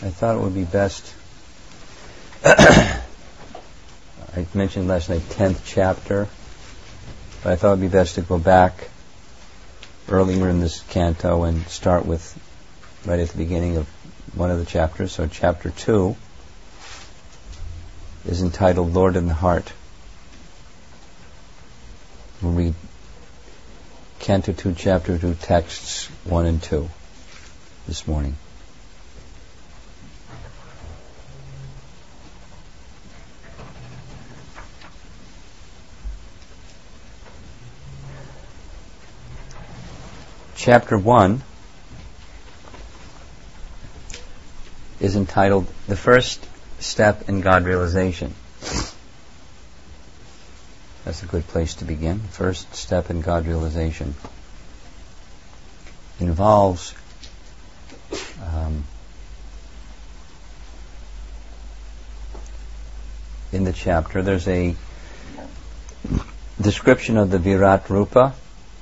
I thought it would be best. I mentioned last night 10th chapter, but I thought it would be best to go back earlier in this canto and start with right at the beginning of one of the chapters. So chapter 2 is entitled Lord in the Heart. We'll read Canto 2, Chapter 2, texts 1 and 2 this morning. Chapter 1 is entitled The First Step in God Realization. That's a good place to begin. First step in God realization involves in the chapter there's a description of the Virat Rupa.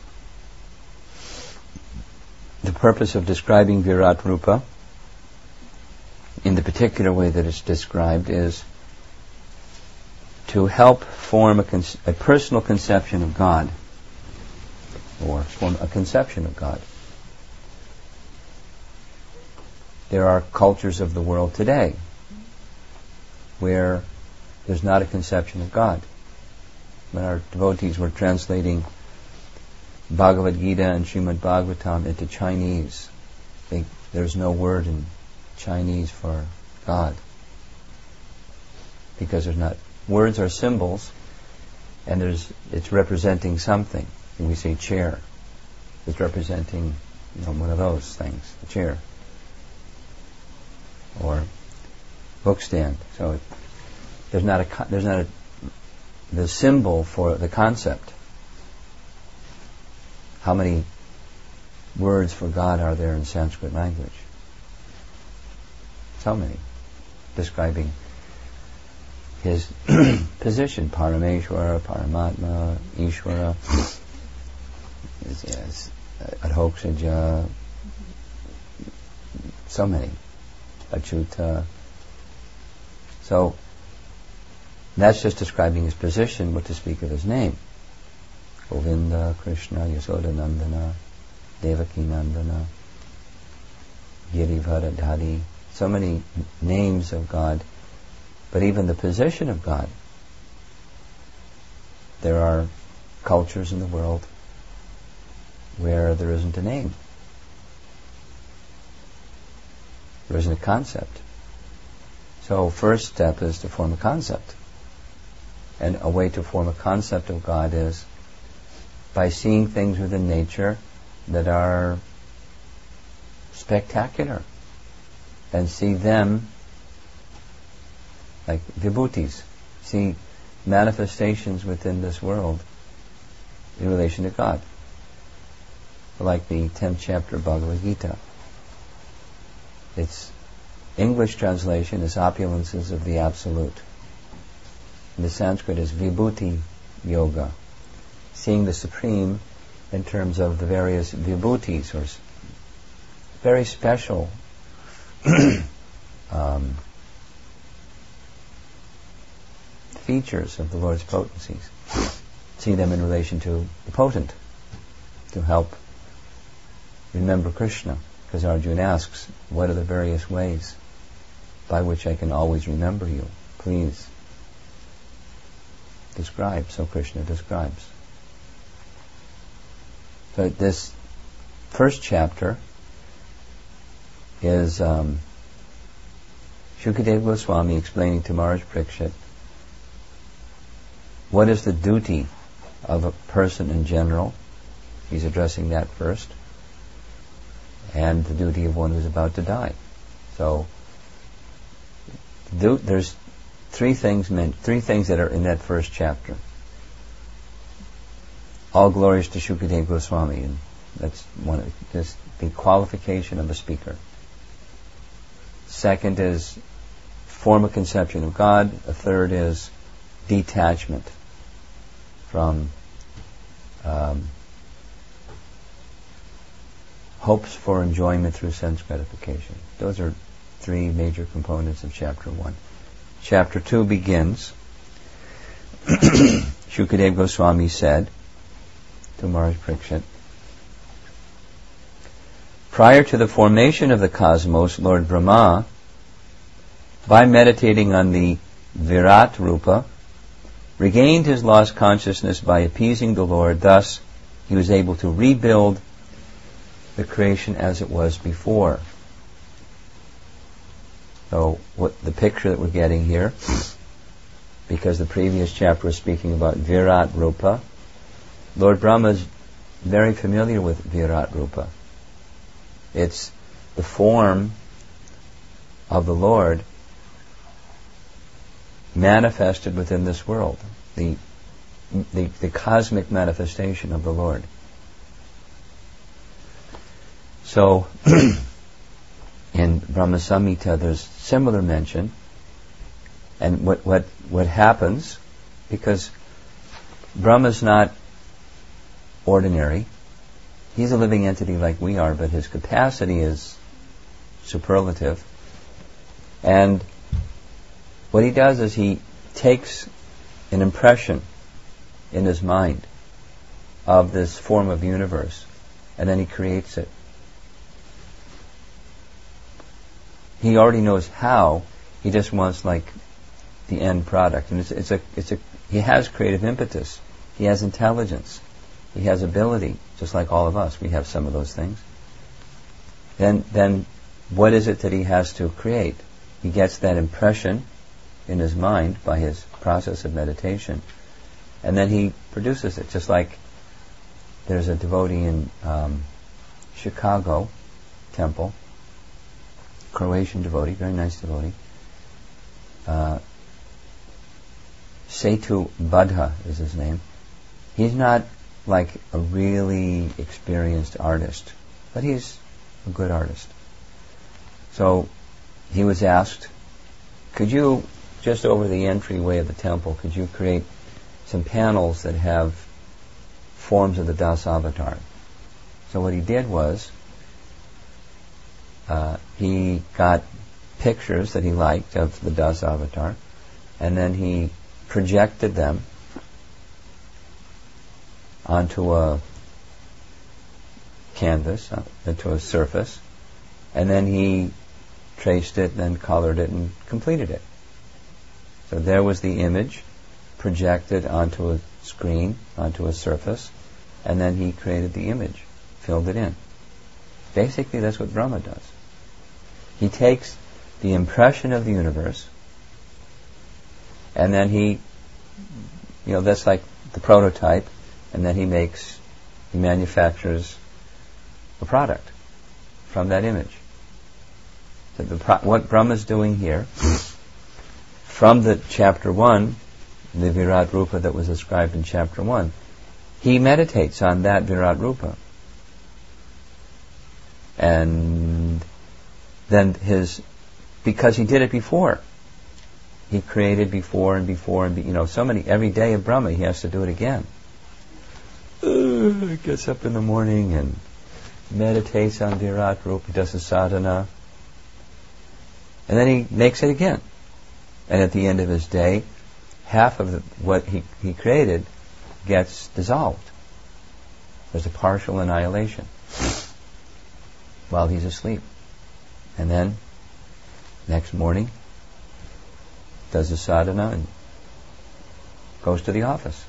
The purpose of describing Virat Rupa in the particular way that it's described is to help form a personal conception of God, or form a conception of God. There are cultures of the world today where there's not a conception of God. When our devotees were translating Bhagavad Gita and Srimad Bhagavatam into Chinese, there's no word in Chinese for God, because there's not. Words are symbols, and it's representing something. When we say chair, it's representing one of those things, a chair, or book stand. So there's not the symbol for the concept. How many words for God are there in Sanskrit language? So many, describing His position, Parameshwara, Paramatma, Ishvara, Adhoksaja, so many, Achyuta. So that's just describing His position, but to speak of His name. Govinda, Krishna, Yasoda Nandana, Devaki Nandana, Girivara Dhari, so many names of God. But even the position of God, there are cultures in the world where there isn't a name. There isn't a concept. So first step is to form a concept. And a way to form a concept of God is by seeing things within nature that are spectacular, and see them like vibhutis, see manifestations within this world in relation to God. Like the 10th chapter of Bhagavad Gita. Its English translation is Opulences of the Absolute. And the Sanskrit is Vibhuti Yoga, seeing the Supreme in terms of the various vibhutis, or very special features of the Lord's potencies. See them in relation to the potent, to help remember Krishna. Because Arjuna asks, what are the various ways by which I can always remember you? Please describe. So Krishna describes. So this first chapter is Shukadeva Goswami explaining to Maharaj Parikshit what is the duty of a person in general. He's addressing that first. And the duty of one who's about to die. So there's three things that are in that first chapter. All glories to Shukadeva Goswami, and that's just the qualification of a speaker. Second is form a conception of God. A third is detachment from hopes for enjoyment through sense gratification. Those are three major components of chapter 1. Chapter 2 begins. Shukadeva Goswami said to Maharaj Parikshit, prior to the formation of the cosmos, Lord Brahma, by meditating on the Virat Rupa, regained his lost consciousness by appeasing the Lord. Thus, he was able to rebuild the creation as it was before. So, what the picture that we're getting here, because the previous chapter was speaking about Virat Rupa, Lord Brahma is very familiar with Virat Rupa. It's the form of the Lord manifested within this world, the cosmic manifestation of the Lord. So, in Brahma Samhita, there's similar mention, and what happens, because Brahma's not ordinary, he's a living entity like we are, but his capacity is superlative, and what he does is he takes an impression in his mind of this form of universe, and then he creates it. He already knows how. He just wants like the end product, and he has creative impetus. He has intelligence. He has ability, just like all of us. We have some of those things. Then what is it that he has to create? He gets that impression in his mind by his process of meditation, and then he produces it. Just like there's a devotee in Chicago temple, Croatian devotee, very nice devotee. Setu Badha is his name. He's not like a really experienced artist, but he's a good artist. So he was asked, could you, just over the entryway of the temple, could you create some panels that have forms of the Das Avatar? So what he did was, he got pictures that he liked of the Das Avatar, and then he projected them onto a canvas, into a surface, and then he traced it, then colored it, and completed it. So there was the image projected onto a screen, onto a surface, and then he created the image, filled it in. Basically, that's what Brahma does. He takes the impression of the universe, and then he that's like the prototype, and then he manufactures a product from that image. So what Brahma's doing here, from the chapter 1, the Virat Rupa that was described in chapter 1, he meditates on that Virat Rupa. And then because he did it before. He created before and before and so many, every day of Brahma he has to do it again. He gets up in the morning and meditates on Virat Rupa, he does a sadhana, and then he makes it again. And at the end of his day, half of what he created gets dissolved. There's a partial annihilation while he's asleep. And then, next morning, does a sadhana and goes to the office.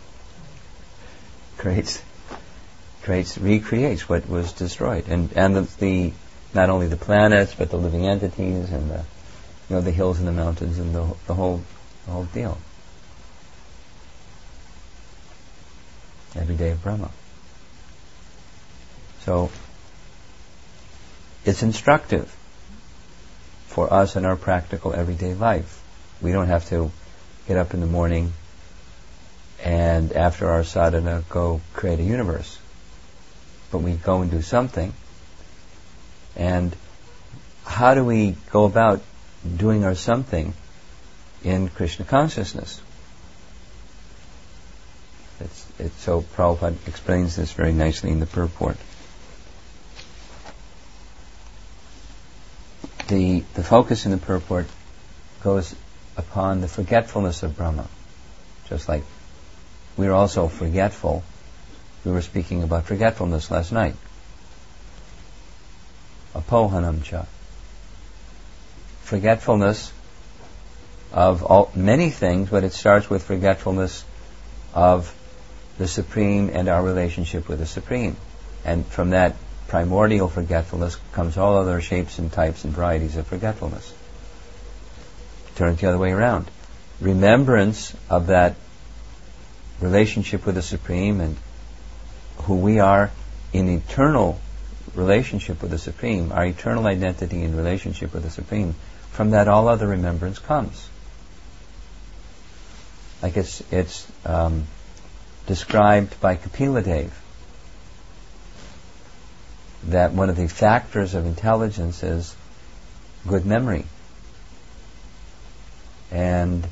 Recreates what was destroyed. And the not only the planets, but the living entities and the hills and the mountains and the whole deal. Every day of Brahma. So it's instructive for us in our practical everyday life. We don't have to get up in the morning and after our sadhana go create a universe. But we go and do something. And how do we go about doing our something in Krishna consciousness? So Prabhupada explains this very nicely in the purport. the focus in the purport goes upon the forgetfulness of Brahma. Just like we're also forgetful. We were speaking about forgetfulness last night. Apohanam cha. Forgetfulness of many things, but it starts with forgetfulness of the Supreme and our relationship with the Supreme. And from that primordial forgetfulness comes all other shapes and types and varieties of forgetfulness. Turn it the other way around. Remembrance of that relationship with the Supreme and who we are in eternal relationship with the Supreme, our eternal identity in relationship with the Supreme, from that all other remembrance comes. Like it's described by Kapila Dev that one of the factors of intelligence is good memory. And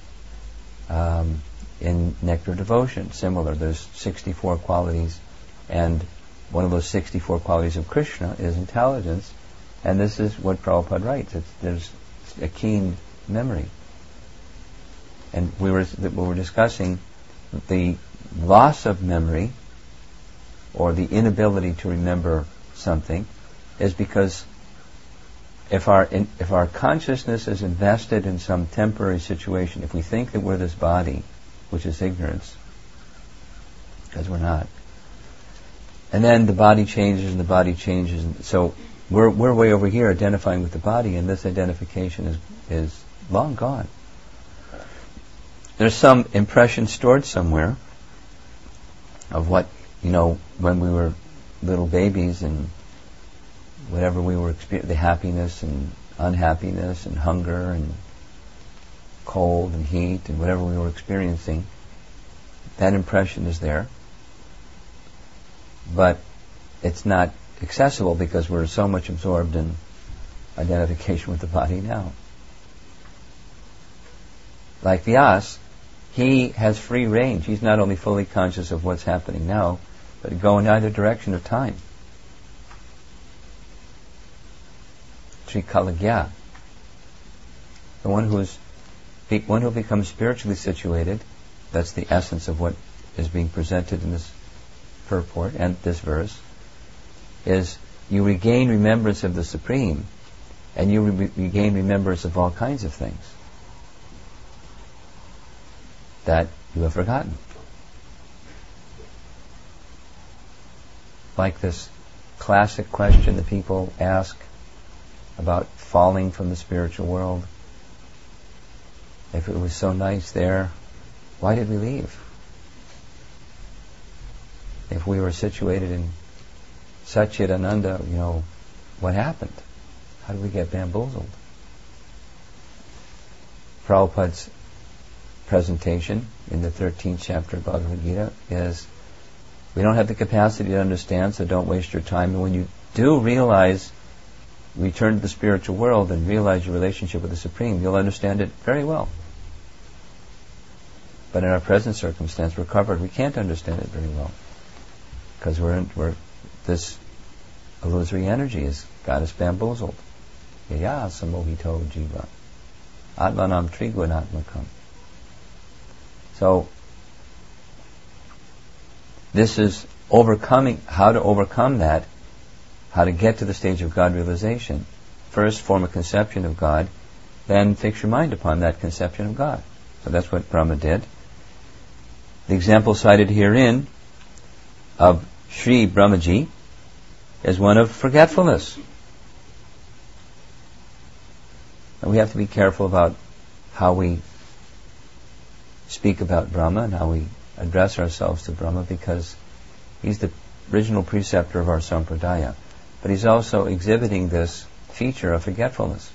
in Nectar Devotion, similar, there's 64 qualities, and one of those 64 qualities of Krishna is intelligence, and this is what Prabhupada writes. There's a keen memory. And we were discussing the loss of memory, or the inability to remember something, is because if our consciousness is invested in some temporary situation, if we think that we're this body, which is ignorance, because we're not, and then the body changes and the body changes, and so we're way over here identifying with the body, and this identification is long gone. There's some impression stored somewhere of what, when we were little babies and whatever we were experiencing, the happiness and unhappiness and hunger and cold and heat and whatever we were experiencing, that impression is there. But it's not accessible because we're so much absorbed in identification with the body now. Like Vyas, he has free range. He's not only fully conscious of what's happening now, but go in either direction of time. Trikalagya, the one who becomes spiritually situated, that's the essence of what is being presented in this purport and this verse, is you regain remembrance of the Supreme, and you regain remembrance of all kinds of things that you have forgotten. Like this classic question that people ask about falling from the spiritual world. If it was so nice there, why did we leave? If we were situated in Satchidananda, what happened? How did we get bamboozled? Prabhupada's presentation in the 13th chapter of Bhagavad Gita is, we don't have the capacity to understand, so don't waste your time. And when you do realize, return to the spiritual world and realize your relationship with the Supreme, you'll understand it very well. But in our present circumstance, we're covered. We can't understand it very well because we're this illusory energy has got us bamboozled. Yaya samohito jiva atmanam triguanatmakam. So this is how to overcome that, how to get to the stage of God realization. First, form a conception of God, then fix your mind upon that conception of God. So that's what Brahma did. The example cited herein of Sri Brahmaji is one of forgetfulness. And we have to be careful about how we speak about Brahma and how we address ourselves to Brahma, because he's the original preceptor of our sampradaya. But he's also exhibiting this feature of forgetfulness.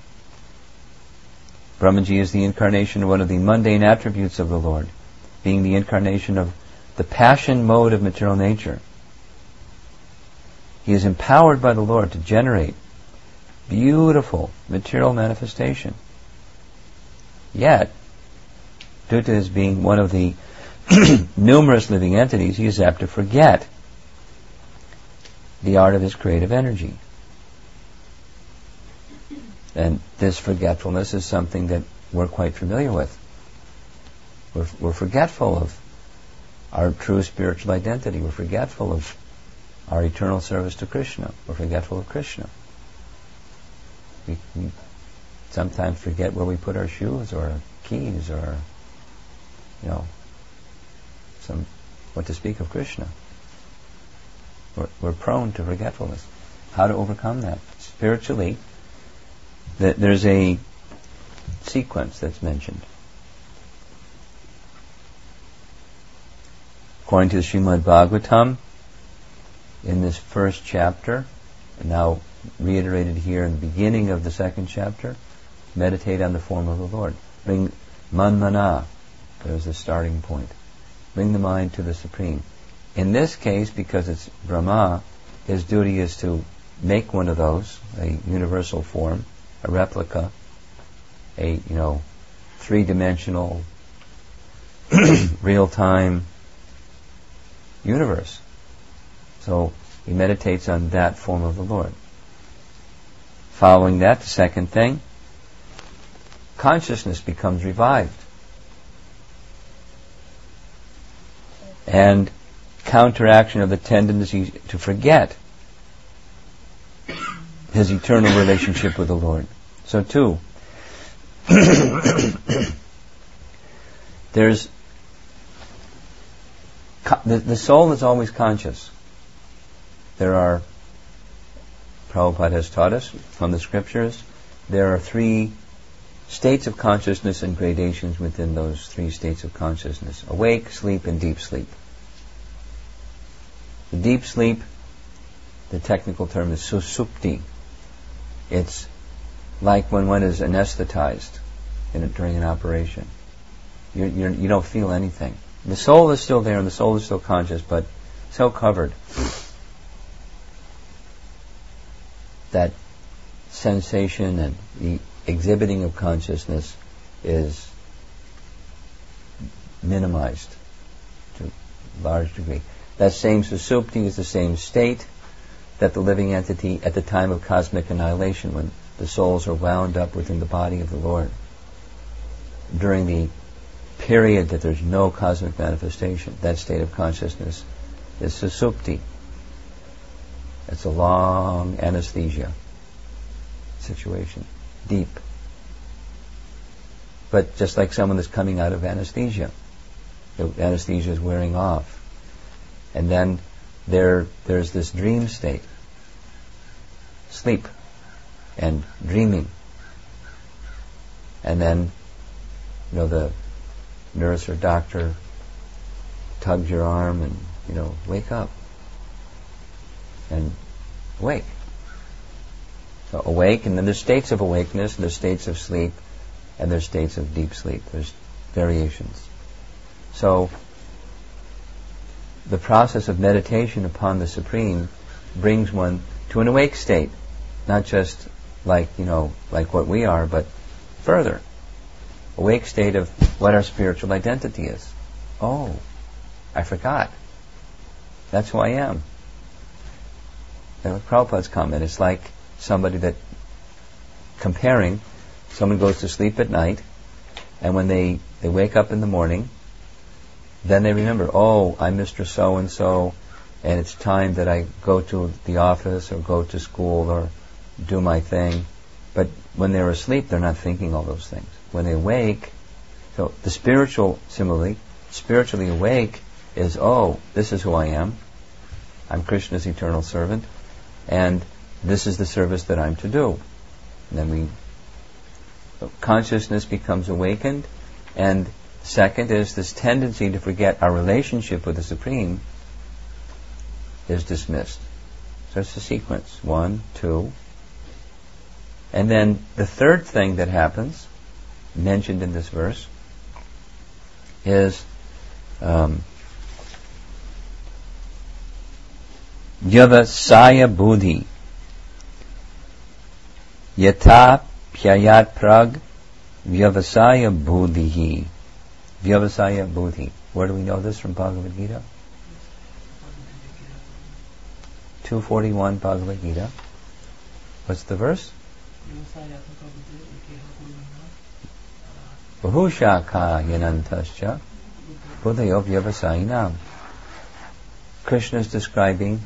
Brahmaji is the incarnation of one of the mundane attributes of the Lord, being the incarnation of the passion mode of material nature. He is empowered by the Lord to generate beautiful material manifestation. Yet, due to his being one of the numerous living entities, he is apt to forget the art of his creative energy. And this forgetfulness is something that we're quite familiar with. We're forgetful of our true spiritual identity. We're forgetful of our eternal service to Krishna. We're forgetful of Krishna. We sometimes forget where we put our shoes or our keys or, what to speak of Krishna. We're prone to forgetfulness. How to overcome that? Spiritually, there's a sequence that's mentioned. According to the Srimad Bhagavatam, in this first chapter, and now reiterated here in the beginning of the second chapter, meditate on the form of the Lord. Bring manmana, there's the starting point. Bring the mind to the Supreme. In this case, because it's Brahma, his duty is to make one of those, a universal form, a replica, a, three-dimensional, real-time universe. So he meditates on that form of the Lord. Following that, the second thing, consciousness becomes revived. And counteraction of the tendency to forget his eternal relationship with the Lord. So too, there's the soul is always conscious. Prabhupada has taught us from the scriptures, there are 3 states of consciousness and gradations within those 3 states of consciousness: awake, sleep, and deep sleep. The deep sleep, the technical term is susupti. It's like when one is anesthetized during an operation. You don't feel anything. The soul is still there and the soul is still conscious, but so covered that sensation and the exhibiting of consciousness is minimized to a large degree. That same susupti is the same state that the living entity at the time of cosmic annihilation, when the souls are wound up within the body of the Lord, during the period that there's no cosmic manifestation, that state of consciousness is susupti. It's a long anesthesia situation, deep. But just like someone that's coming out of anesthesia, the anesthesia is wearing off. And then there's this dream state, sleep and dreaming. And then, the nurse or doctor tugs your arm and, wake up. And awake. So awake, and then there's states of awakeness, and there's states of sleep, and there's states of deep sleep. There's variations. So the process of meditation upon the Supreme brings one to an awake state, not just like what we are, but further. Awake state of what our spiritual identity is. Oh, I forgot. That's who I am. And with Prabhupada's comment, it's like somebody that comparing, someone goes to sleep at night, and when they wake up in the morning, then they remember, oh, I'm Mr. So-and-so, and it's time that I go to the office or go to school or do my thing. But when they're asleep, they're not thinking all those things. When they wake, so the similarly, spiritually awake is, oh, this is who I am. I'm Krishna's eternal servant, and this is the service that I'm to do. And then consciousness becomes awakened, and second is this tendency to forget our relationship with the Supreme is dismissed. So it's a sequence. 1, 2. And then the third thing that happens, mentioned in this verse, is Vyavasaya buddhi. Yata pyayat prag vyavasaya buddhihi. Vyavasaya buddhi. Where do we know this from Bhagavad Gita? 241 Bhagavad Gita. What's the verse? Bahushaka yanantascha buddhayo vyavasayinam. Krishna is describing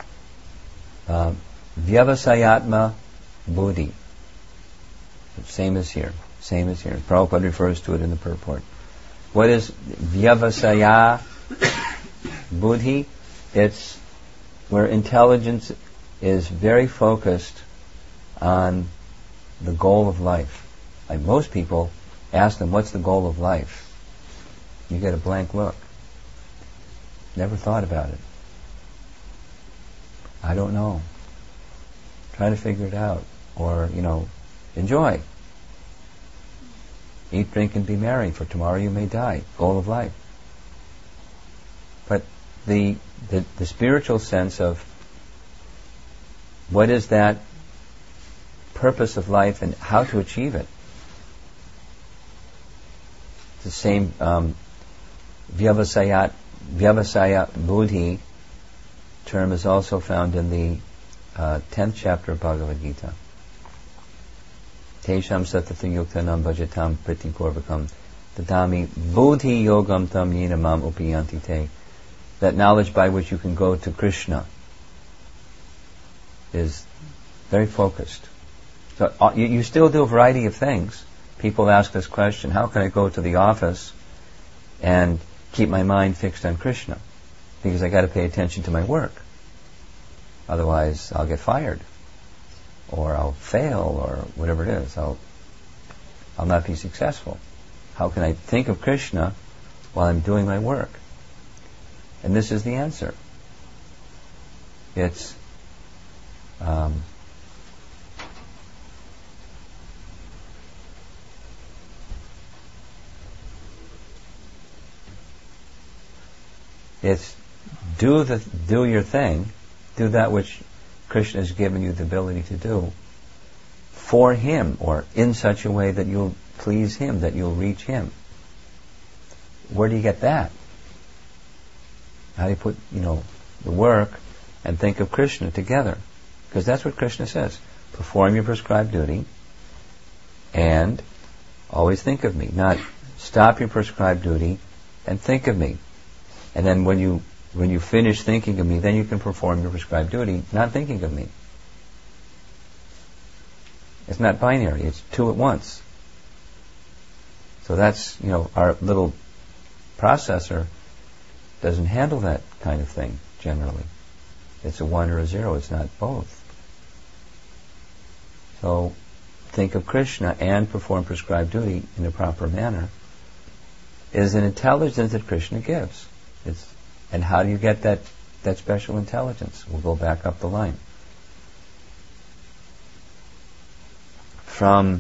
vyavasayatma buddhi. Same as here. Prabhupada refers to it in the purport. What is vyavasaya buddhi? It's where intelligence is very focused on the goal of life. Like most people, ask them, what's the goal of life? You get a blank look. Never thought about it. I don't know. Try to figure it out. Or, enjoy. Eat, drink, and be merry, for tomorrow you may die. Goal of life. But the spiritual sense of what is that purpose of life and how to achieve it. The same vyavasaya buddhi term is also found in the 10th chapter of Bhagavad Gita. Tesham satata yuktanam bhajatam priti purvakam dadami buddhi yogam tam yena mam upiyanti te. That knowledge by which you can go to Krishna is very focused. So you still do a variety of things. People ask this question, how can I go to the office and keep my mind fixed on Krishna? Because I got to pay attention to my work. Otherwise, I'll get fired. Or I'll fail, or whatever it is. I'll not be successful. How can I think of Krishna while I'm doing my work? And this is the answer. It's do your thing, do that which Krishna has given you the ability to do for Him, or in such a way that you'll please Him, that you'll reach Him. Where do you get that? How do you put, the work and think of Krishna together? Because that's what Krishna says. Perform your prescribed duty and always think of me. Not stop your prescribed duty and think of me. And then when you finish thinking of me, then you can perform your prescribed duty, not thinking of me. It's not binary, it's two at once. So that's, our little processor doesn't handle that kind of thing generally. It's a 1 or a 0, it's not both. So think of Krishna and perform prescribed duty in a proper manner is an intelligence that Krishna gives. And how do you get that special intelligence? We'll go back up the line. From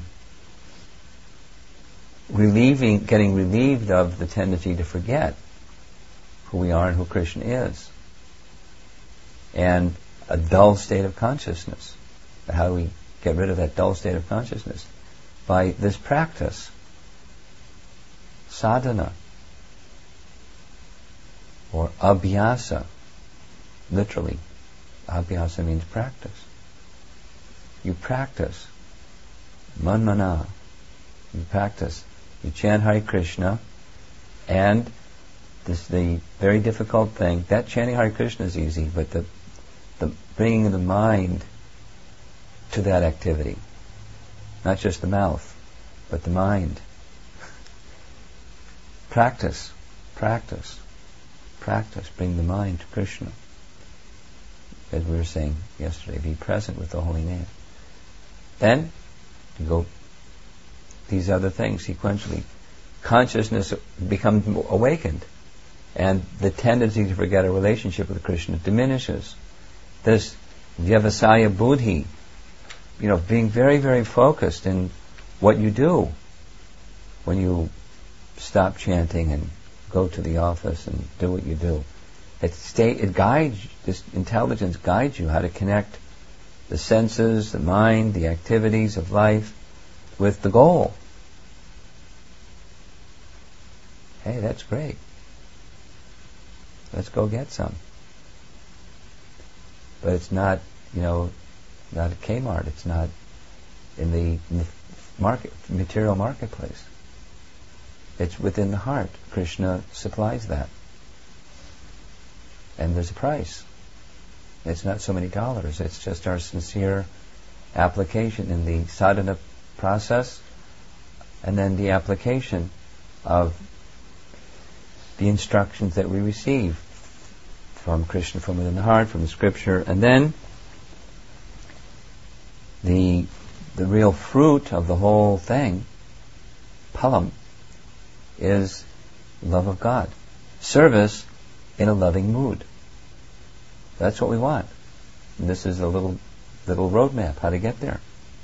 getting relieved of the tendency to forget who we are and who Krishna is, and a dull state of consciousness. How do we get rid of that dull state of consciousness? By this practice, sadhana, or abhyasa. Literally, abhyasa means practice. You practice. Manmana. You practice. You chant Hare Krishna, and this is the very difficult thing. That chanting Hare Krishna is easy, but the bringing the mind to that activity, not just the mouth, but the mind. Practice. Bring the mind to Krishna. As we were saying yesterday, be present with the holy name. Then you go these other things sequentially. Consciousness becomes awakened, and the tendency to forget a relationship with Krishna diminishes. This vyavasaya buddhi, being very, very focused in what you do when you stop chanting and go to the office and do what you do. It guides, this intelligence guides you how to connect the senses, the mind, the activities of life with the goal. Hey, that's great. Let's go get some. But it's not, not at Kmart. It's not in the material marketplace. It's within the heart. Krishna supplies that. And there's a price. It's not so many dollars. It's just our sincere application in the sadhana process, and then the application of the instructions that we receive from Krishna, from within the heart, from the scripture, and then the real fruit of the whole thing, phalam, is love of God. Service in a loving mood. That's what we want. And this is a little roadmap how to get there.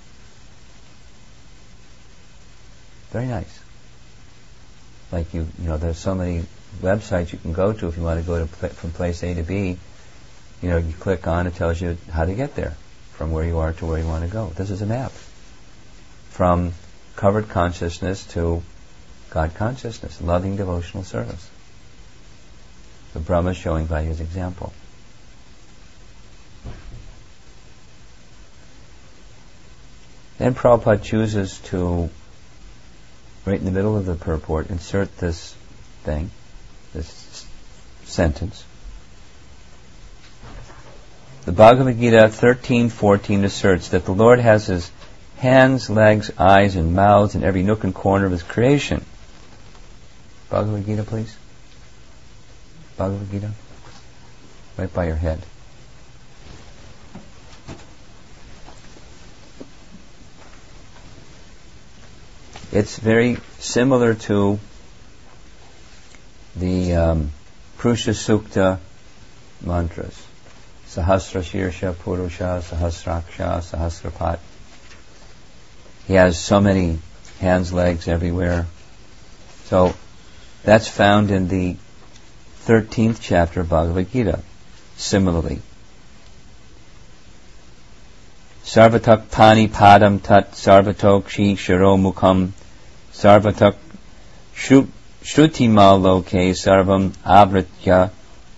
Very nice. Like you know, there's so many websites you can go to if you want to go from place A to B. You know, you click on, it tells you how to get there, from where you are to where you want to go. This is a map. From covered consciousness to God consciousness, loving devotional service. The Brahma is showing by his example. Then Prabhupada chooses to, right in the middle of the purport, insert this thing, this sentence. The Bhagavad Gita 13:14 asserts that the Lord has his hands, legs, eyes, and mouths in every nook and corner of his creation. Bhagavad Gita, please. Bhagavad Gita. Right by your head. It's very similar to the Purusha Sukta mantras. Sahasra Shirsha Purusha Sahasraksha Sahasrapat. He has so many hands, legs everywhere. So that's found in the 13th chapter of Bhagavad Gita. Similarly, Sarvatak Pani Padam Tat Sarvatok Shi Shiro Mukham Sarvatak Shruti Loke Sarvam Avritya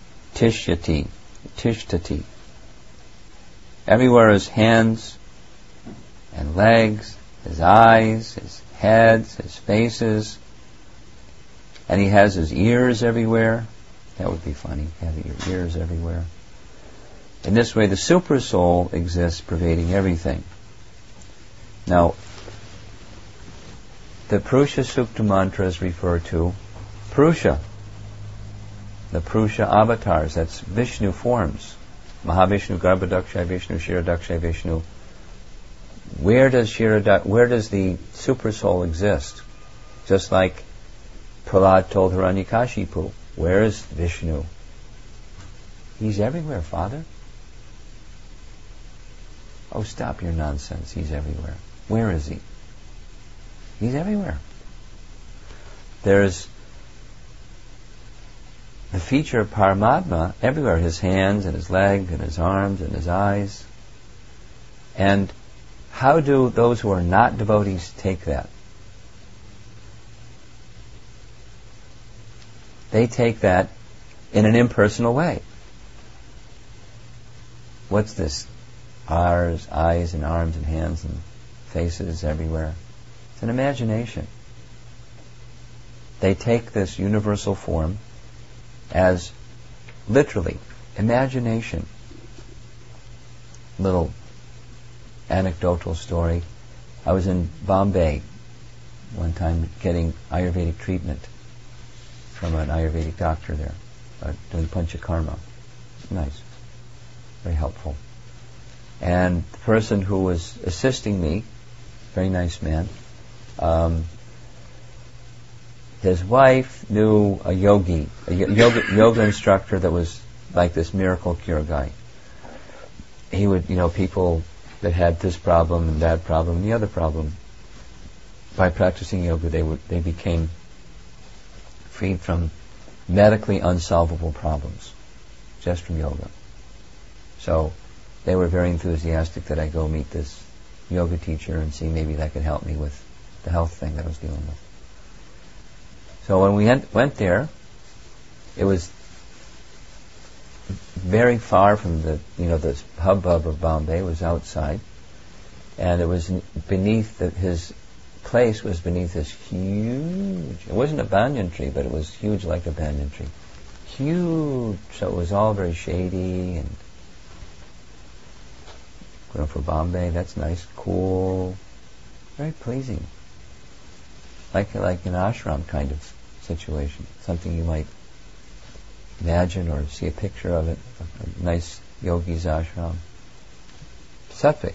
Tishtati. Everywhere his hands and legs, his eyes, his heads, his faces, and he has his ears everywhere. That would be funny, having your ears everywhere. In this way, the super soul exists, pervading everything. Now, the Purusha Sukta mantras refer to Purusha, the Purusha avatars. That's Vishnu forms. Mahavishnu, Garbhodakshay Vishnu, Kshirodakshay Vishnu. Where does the super soul exist? Just like Prahlad told Hiranyakashipu, where is Vishnu? He's everywhere, Father. Oh, stop your nonsense. He's everywhere. Where is he? He's everywhere. There's the feature of Paramatma everywhere. His hands and his legs and his arms and his eyes. And how do those who are not devotees take that? They take that in an impersonal way. What's this? Eyes and arms and hands and faces everywhere. It's an imagination. They take this universal form as literally imagination. Little anecdotal story. I was in Bombay one time getting Ayurvedic treatment from an Ayurvedic doctor there, doing Panchakarma. Nice. Very helpful. And the person who was assisting me, very nice man, his wife knew a yoga instructor that was like this miracle cure guy. He would, people that had this problem and that problem and the other problem, by practicing yoga, they became freed from medically unsolvable problems just from yoga. So they were very enthusiastic that I go meet this yoga teacher and see maybe that could help me with the health thing that I was dealing with. So when we went there, it was very far from the hubbub of Bombay. It was outside. And it was beneath his place was beneath this huge, it wasn't a banyan tree, but it was huge like a banyan tree. Huge, so it was all very shady, and going for Bombay, that's nice, cool, very pleasing. Like an ashram kind of situation, something you might imagine or see a picture of it, a nice yogi's ashram. Sattvic.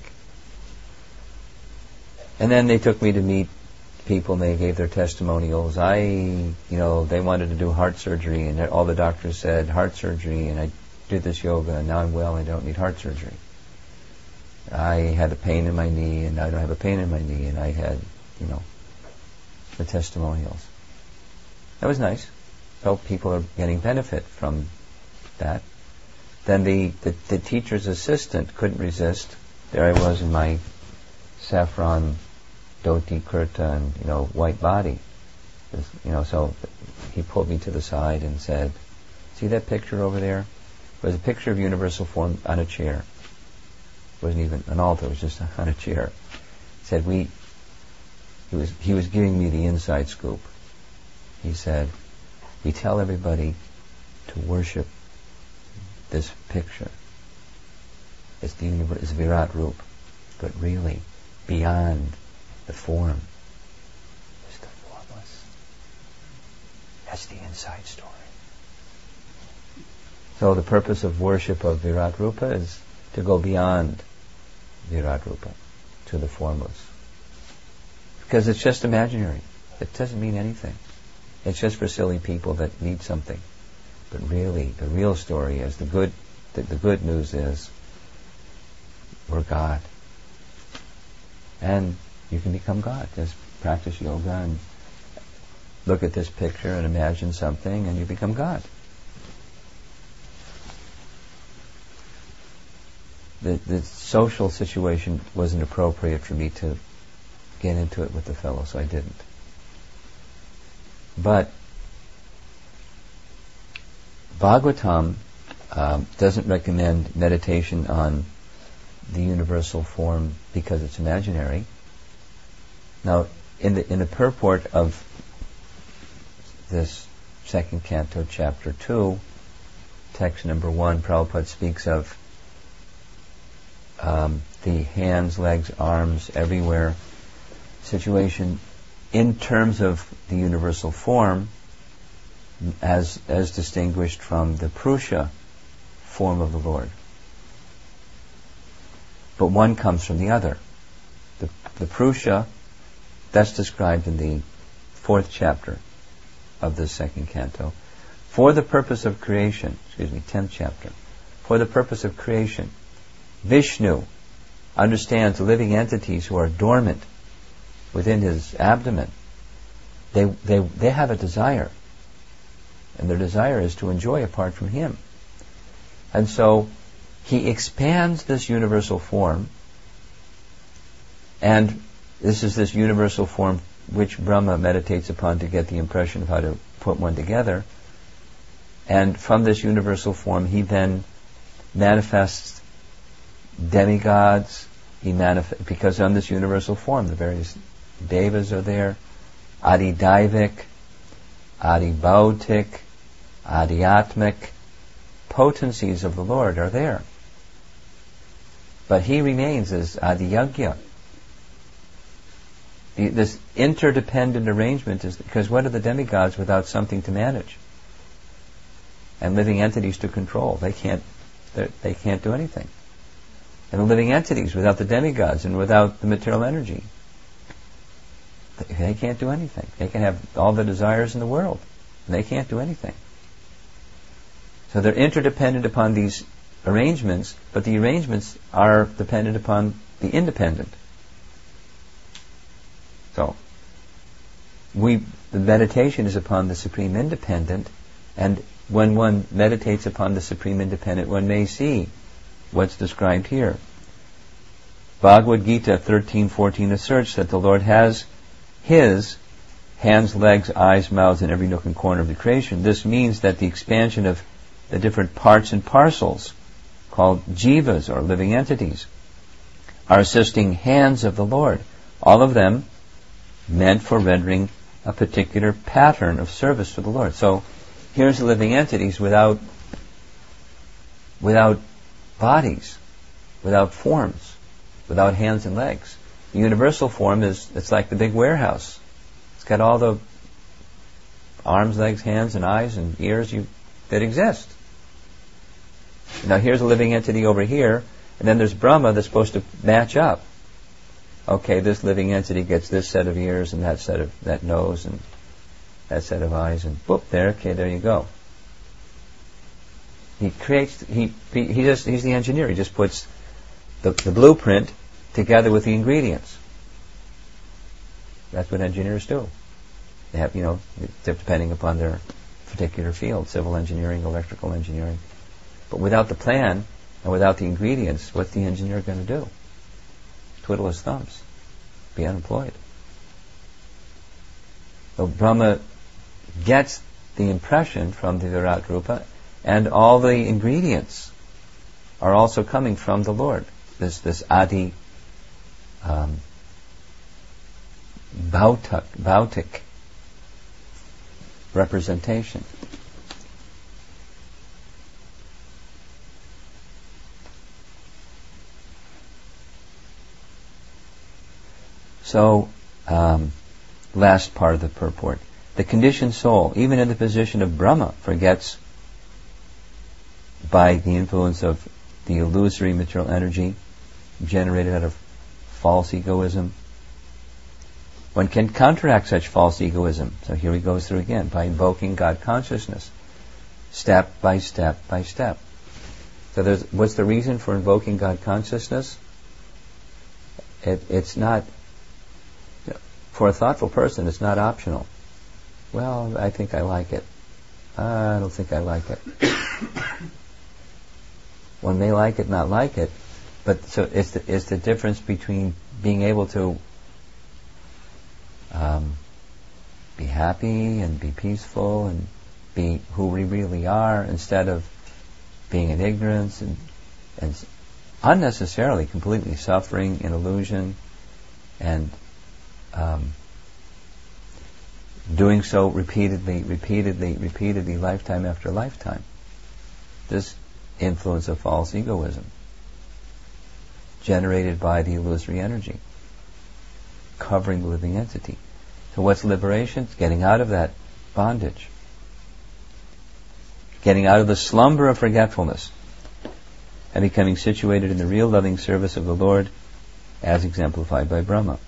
And then they took me to meet people, and they gave their testimonials. They wanted to do heart surgery, and all the doctors said heart surgery, and I did this yoga, and now I'm well, I don't need heart surgery. I had a pain in my knee, and I don't have a pain in my knee, and I had, the testimonials. That was nice. So people are getting benefit from that. Then the teacher's assistant couldn't resist. There I was in my saffron dhoti kurta and white body. So he pulled me to the side and said, "See that picture over there? It was a picture of universal form on a chair. It wasn't even an altar; it was just on a chair." He said, He was giving me the inside scoop. He said, "We tell everybody to worship this picture. It's the universe, it's Virat Rup, but really, beyond the form is the formless. That's the inside story." So the purpose of worship of Virat Rupa is to go beyond Virat Rupa to the formless. Because it's just imaginary. It doesn't mean anything. It's just for silly people that need something. But really, the real story is the good news is we're God. And you can become God. Just practice yoga and look at this picture and imagine something, and you become God. The social situation wasn't appropriate for me to get into it with the fellow, so I didn't. But Bhagavatam doesn't recommend meditation on the universal form because it's imaginary. Now, in the purport of this second canto, chapter 2, text number 1, Prabhupada speaks of the hands, legs, arms, everywhere situation in terms of the universal form as distinguished from the Purusha form of the Lord. But one comes from the other. The Purusha, that's described in the 4th chapter of the second canto. For the purpose of creation, 10th chapter. For the purpose of creation, Vishnu understands living entities who are dormant within his abdomen. They have a desire, and their desire is to enjoy apart from him. And so he expands this universal form, and this is this universal form which Brahma meditates upon to get the impression of how to put one together. And from this universal form he then manifests demigods. Because on this universal form the various devas are there, Adi Daivik, Adi Bhautik, Adhyatmic potencies of the Lord are there. But he remains as Adi Yajna. This interdependent arrangement is because what are the demigods without something to manage and living entities to control? They can't do anything. And the living entities without the demigods and without the material energy, they can't do anything. They can have all the desires in the world, and they can't do anything. So they're interdependent upon these arrangements, but the arrangements are dependent upon the independent. So the meditation is upon the Supreme Independent, and when one meditates upon the Supreme Independent, one may see what's described here. Bhagavad Gita 13:14 asserts that the Lord has His hands, legs, eyes, mouths in every nook and corner of the creation. This means that the expansion of the different parts and parcels, called jivas or living entities, are assisting hands of the Lord. All of them meant for rendering a particular pattern of service to the Lord. So here's the living entities without bodies, without forms, without hands and legs. The universal form it's like the big warehouse. It's got all the arms, legs, hands, and eyes and ears that exist. Now here's a living entity over here, and then there's Brahma that's supposed to match up. Okay, this living entity gets this set of ears and that nose and that set of eyes, and boop, there you go. He creates. He's the engineer. He just puts the blueprint together with the ingredients. That's what engineers do. They have, depending upon their particular field, civil engineering, electrical engineering. But without the plan and without the ingredients, what's the engineer going to do? Twiddle his thumbs, be unemployed. So Brahma gets the impression from the Virat Rupa, and all the ingredients are also coming from the Lord. This Adi Bhautic representation. So, last part of the purport. The conditioned soul, even in the position of Brahma, forgets by the influence of the illusory material energy generated out of false egoism. One can counteract such false egoism. So here he goes through again, by invoking God consciousness, step by step by step. So what's the reason for invoking God consciousness? It's not, for a thoughtful person, it's not optional. Well, I think I like it. I don't think I like it. One may like it, not like it, but so it's the difference between being able to be happy and be peaceful and be who we really are, instead of being in ignorance and unnecessarily completely suffering in illusion and doing so repeatedly, lifetime after lifetime. This influence of false egoism generated by the illusory energy covering the living entity. So what's liberation? It's getting out of that bondage, getting out of the slumber of forgetfulness and becoming situated in the real loving service of the Lord as exemplified by Brahma.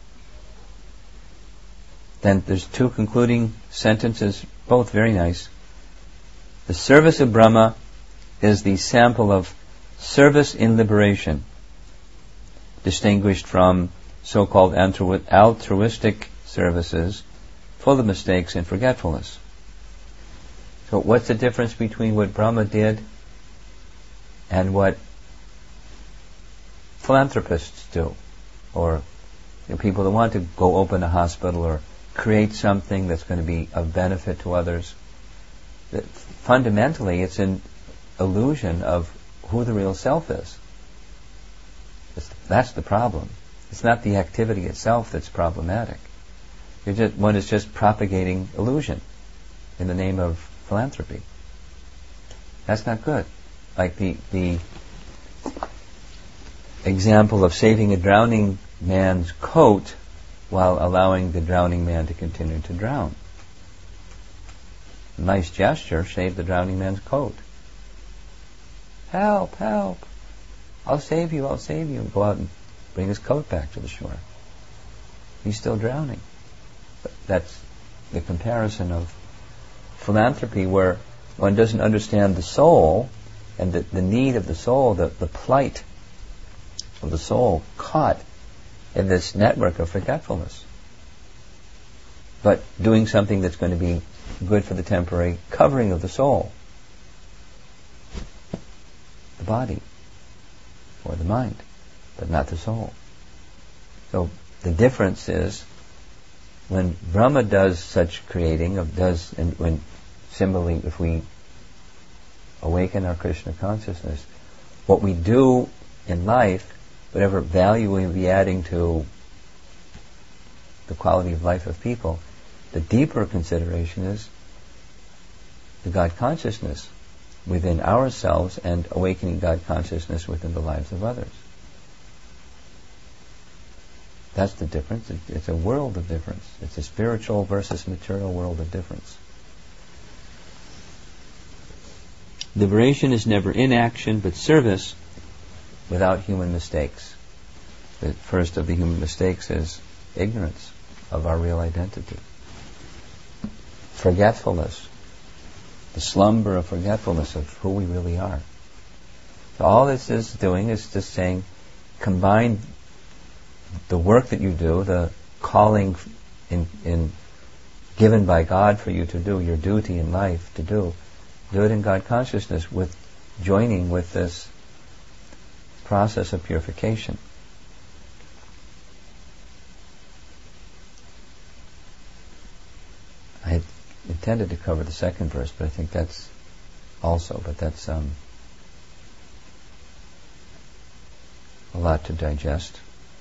Then there's two concluding sentences, both very nice. The service of Brahma is the sample of service in liberation, distinguished from so-called altruistic services full of mistakes and forgetfulness. So what's the difference between what Brahma did and what philanthropists do, or people that want to go open a hospital or create something that's going to be of benefit to others? Fundamentally, it's an illusion of who the real self is. That's the problem. It's not the activity itself that's problematic. One is just propagating illusion in the name of philanthropy. That's not good. Like the example of saving a drowning man's coat while allowing the drowning man to continue to drown. Nice gesture, save the drowning man's coat. Help, help. I'll save you. And go out and bring his coat back to the shore. He's still drowning. But that's the comparison of philanthropy, where one doesn't understand the soul and the need of the soul, the plight of the soul caught in this network of forgetfulness. But doing something that's going to be good for the temporary covering of the soul, the body, or the mind, but not the soul. So the difference is, when Brahma does such creating, and when similarly, if we awaken our Krishna consciousness, what we do in life, whatever value we'll be adding to the quality of life of people, the deeper consideration is the God consciousness within ourselves and awakening God consciousness within the lives of others. That's the difference. It's a world of difference. It's a spiritual versus material world of difference. Liberation is never inaction, but service without human mistakes. The first of the human mistakes is ignorance of our real identity. Forgetfulness. The slumber of forgetfulness of who we really are. So all this is doing is just saying, combine the work that you do, the calling in given by God for you to do, your duty in life to do it in God consciousness, with joining with this process of purification. I had intended to cover the second verse, but I think that's a lot to digest.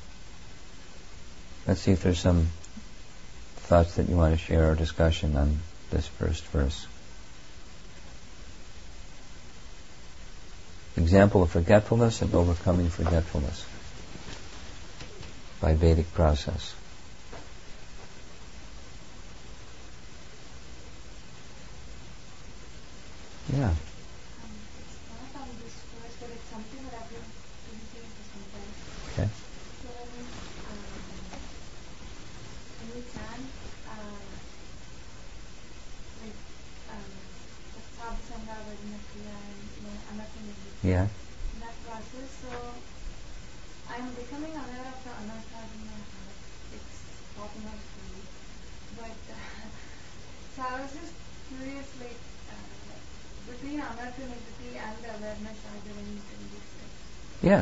Let's see if there's some thoughts that you want to share or discussion on this first verse. Example of forgetfulness and overcoming forgetfulness by Vedic process. Yeah. It's not on this verse, but it's something that I've been thinking for some time. Okay. So when we chant, Sadhusanga, Vajnakriya, and Anatha, Yeah. in that process, so I'm becoming aware of the Anatha in my heart. It's popping out slowly. But so I was just curious, like, between anartha-nivritti and the awareness, are there any steps? Yeah.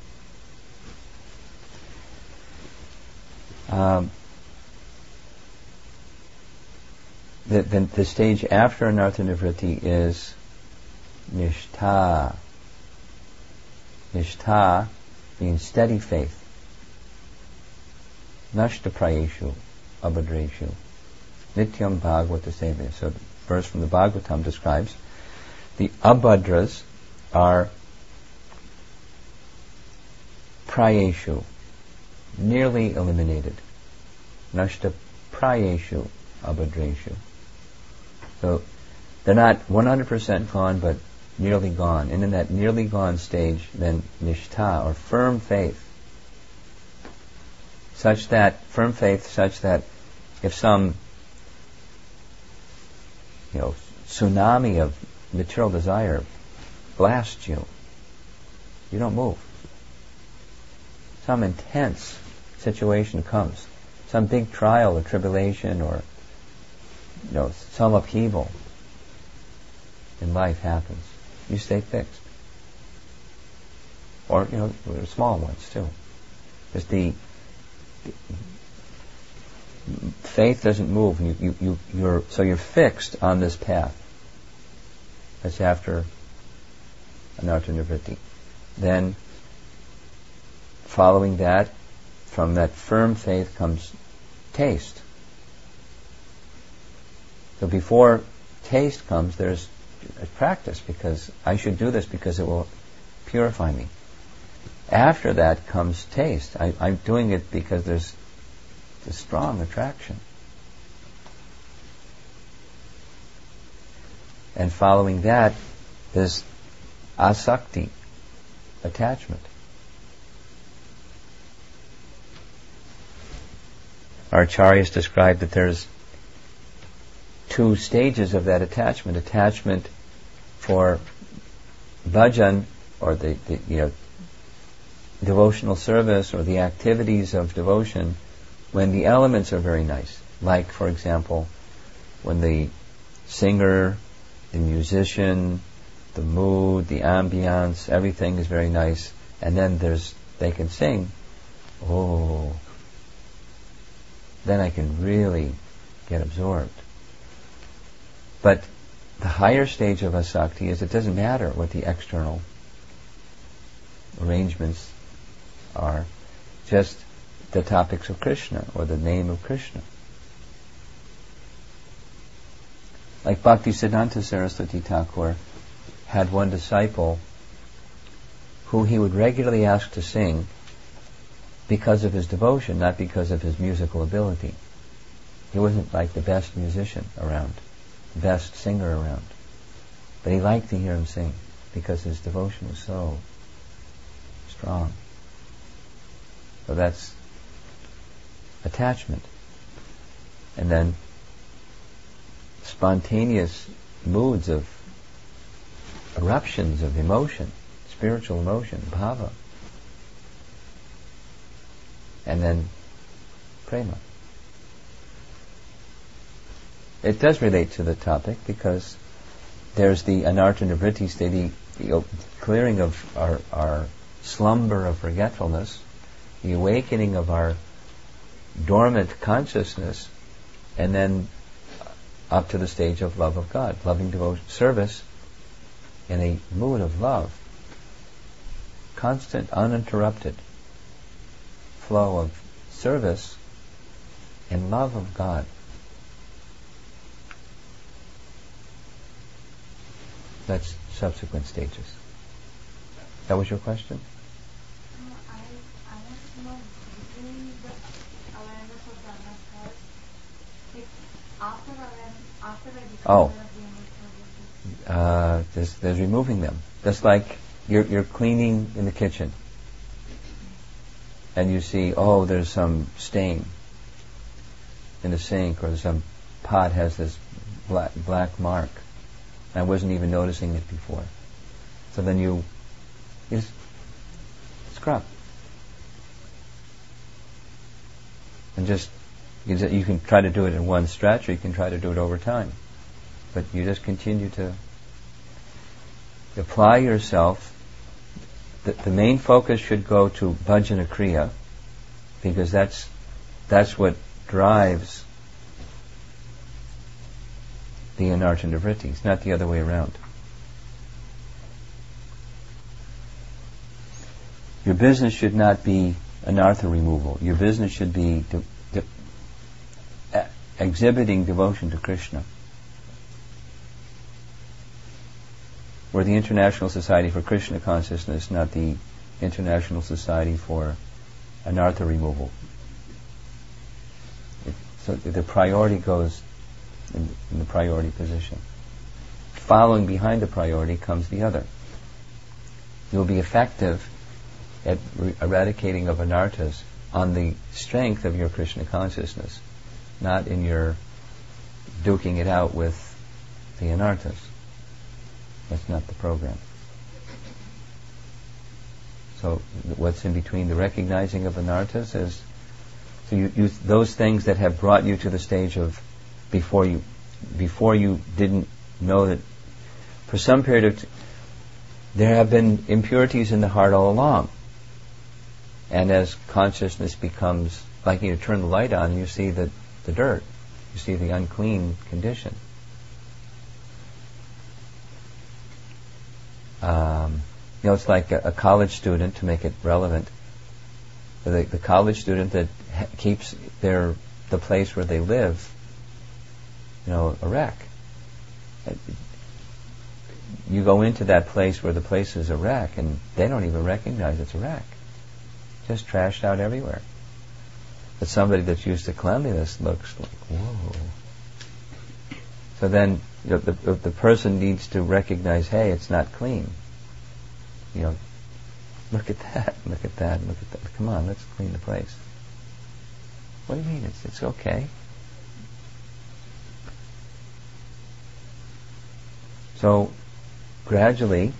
The stage after anartha-nivritti is nishtha. Nishtha means steady faith. Nashtaprayeshu, abhadreshu. Nityam Bhagavata Sevya. So the verse from the Bhagavatam describes the abhadras are prayeshu, nearly eliminated. Nashta prayeshu abhadreshu. So they're not 100% gone, but nearly gone. And in that nearly gone stage, then nishtha, or firm faith, such that if some tsunami of material desire blasts you, you don't move. Some intense situation comes, some big trial or tribulation, or some upheaval in life happens, you stay fixed. Or small ones too. Just the faith doesn't move. You're fixed on this path. That's after anartha-nivritti. Then, following that, from that firm faith comes taste. So before taste comes, there's a practice, because I should do this because it will purify me. After that comes taste. I'm doing it because there's a strong attraction. And following that, there's asakti, attachment. Our acharyas described that there's two stages of that attachment. Attachment for bhajan, or the devotional service, or the activities of devotion, when the elements are very nice. Like, for example, when the singer, the musician, the mood, the ambience, everything is very nice, and then they can sing, then I can really get absorbed. But the higher stage of asakti is it doesn't matter what the external arrangements are just the topics of Krishna or the name of Krishna. Like Bhaktisiddhanta Saraswati Thakur had one disciple who he would regularly ask to sing because of his devotion, not because of his musical ability. He wasn't like the best musician around, the best singer around. But he liked to hear him sing because his devotion was so strong. So that's attachment. And then spontaneous moods of eruptions of emotion, spiritual emotion, bhava. And then prema. It does relate to the topic because there's the anartha nivritti state, the clearing of our slumber of forgetfulness, the awakening of our dormant consciousness, and then up to the stage of love of God, loving devotion, service in a mood of love, constant, uninterrupted flow of service and love of God. That's subsequent stages. That was your question? I want to know between the awareness of the anarthas, like after I become aware of the anarthas. There's removing them. Just like you're cleaning in the kitchen, and you see, oh, there's some stain in the sink, or some pot has this black mark. I wasn't even noticing it before. So then you just scrub. And you can try to do it in one stretch, or you can try to do it over time. But you just continue to apply yourself. The main focus should go to bhajana kriya, because that's what drives the anartha nivrittis, not the other way around. Your business should not be anartha removal. Your business should be exhibiting devotion to Krishna. We're the International Society for Krishna Consciousness, not the International Society for Anartha Removal. So the priority goes in the priority position. Following behind the priority comes the other. You'll be effective at eradicating of anarthas on the strength of your Krishna consciousness, not in your duking it out with the anarthas. That's not the program. So what's in between the recognizing of anarthas is, so you those things that have brought you to the stage of before you didn't know that for some period of there have been impurities in the heart all along. And as consciousness becomes, like you turn the light on, you see the dirt, you see the unclean condition. It's like a college student, to make it relevant. The college student that keeps the place where they live, a wreck. You go into that place where the place is a wreck, and they don't even recognize it's a wreck. Just trashed out everywhere. But somebody that's used to cleanliness looks like, whoa. So then the person needs to recognize, hey, it's not clean. Look at that, look at that, look at that. Come on, let's clean the place. What do you mean? It's okay. So gradually,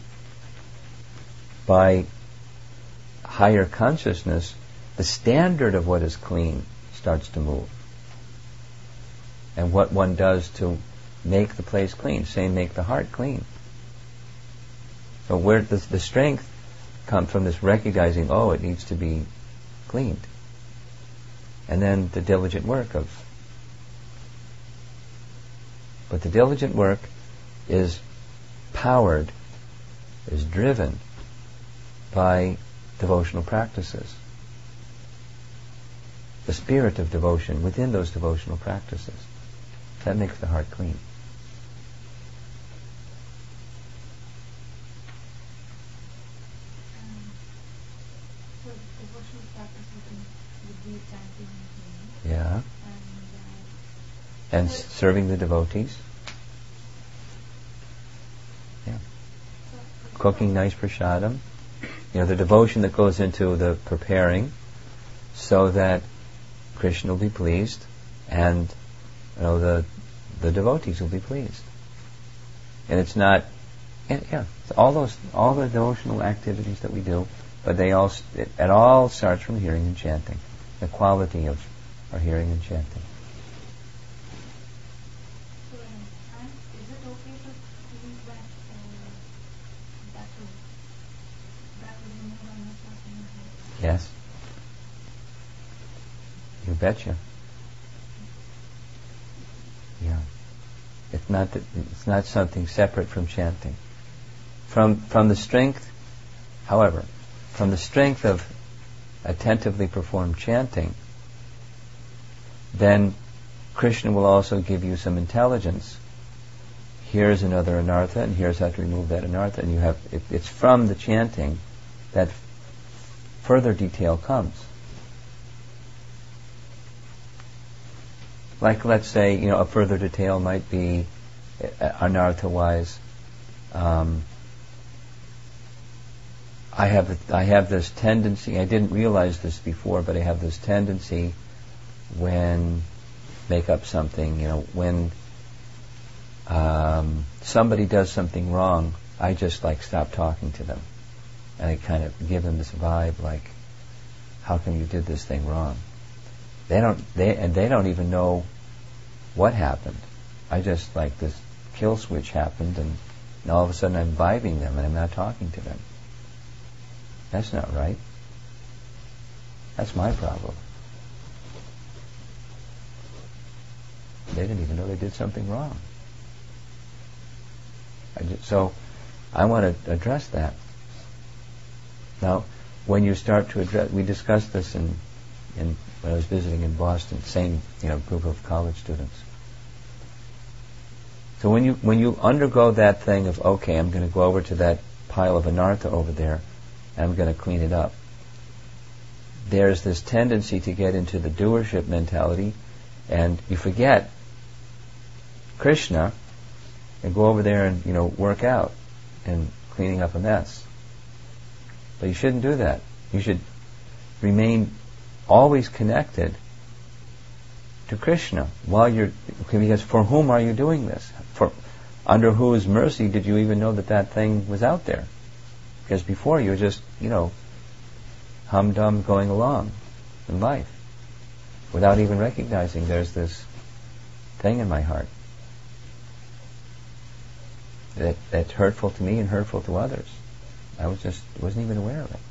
by higher consciousness, the standard of what is clean starts to move. And what one does to make the place clean, say make the heart clean. So where does the strength come from? This recognizing, it needs to be cleaned. And then the diligent work but the diligent work is powered, is driven by devotional practices. the spirit of devotion within those devotional practices. That makes the heart clean. So devotional practices would be chanting and Yeah. praying. And serving the devotees. Yeah. Cooking nice prasadam. The devotion that goes into the preparing so that Krishna will be pleased and the devotees will be pleased. And it's not, it's all the devotional activities that we do, but it all starts from hearing and chanting, the quality of our hearing and chanting. So, and is it okay to think that that would remove anusasana? Yes. You betcha. Yeah. It's not something separate from chanting. From the strength of attentively performed chanting, then Krishna will also give you some intelligence. Here's another anartha, and here's how to remove that anartha, and it's from the chanting that further detail comes. Like, let's say, a further detail might be, anartha-wise, I have this tendency, I didn't realize this before, but I have this tendency when, make up something, when somebody does something wrong, I just stop talking to them. And I kind of give them this vibe like, how come you did this thing wrong? They don't even know what happened. I just this kill switch happened, and all of a sudden I'm vibing them and I'm not talking to them. That's not right. That's my problem. They didn't even know they did something wrong. So I want to address that. Now, when you start to address, we discussed this in when I was visiting in Boston, same group of college students. So when you undergo that thing of, okay, I'm going to go over to that pile of anartha over there, and I'm going to clean it up, there's this tendency to get into the doership mentality, and you forget Krishna and go over there and work out and cleaning up a mess. But you shouldn't do that. You should remain always connected to Krishna because for whom are you doing this? Under whose mercy did you even know that thing was out there? Because before you were just, hum-dum going along in life without even recognizing there's this thing in my heart that's hurtful to me and hurtful to others. I wasn't even aware of it.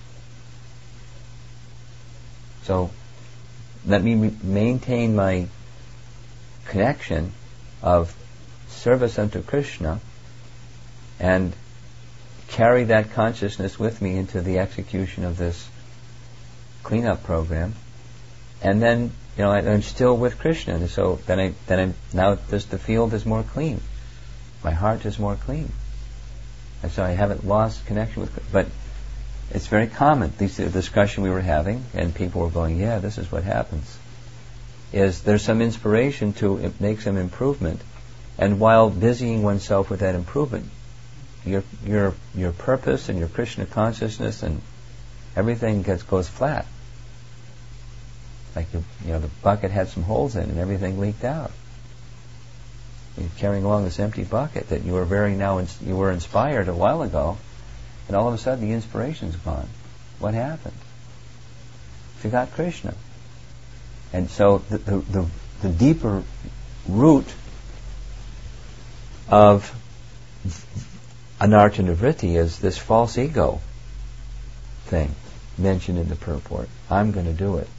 So let me maintain my connection of service unto Krishna and carry that consciousness with me into the execution of this cleanup program, and then I'm still with Krishna, and so then I'm now the field is more clean, my heart is more clean, and so I haven't lost connection with. But it's very common. The discussion we were having, and people were going, "Yeah, this is what happens." Is there's some inspiration to make some improvement, and while busying oneself with that improvement, your purpose and your Krishna consciousness and everything goes flat. Like the bucket had some holes in it and everything leaked out. You're carrying along this empty bucket that you were inspired a while ago, and all of a sudden the inspiration's gone. What happened? Forgot Krishna. And so the deeper root of anartha nivritti is this false ego thing mentioned in the purport. I'm going to do it.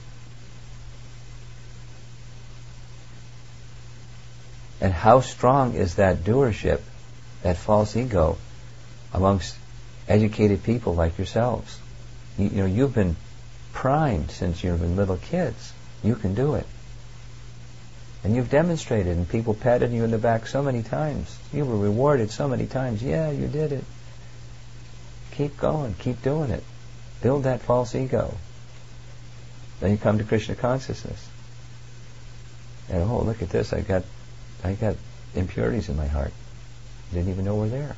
And how strong is that doership, that false ego, amongst educated people like yourselves? You've been primed since you've been little kids You can do it. And you've demonstrated, and people patted you in the back so many times. You were rewarded so many times. Yeah, you did it. Keep going. Keep doing it. Build that false ego. Then you come to Krishna consciousness. And oh, look at this. I got impurities in my heart. Didn't even know were there.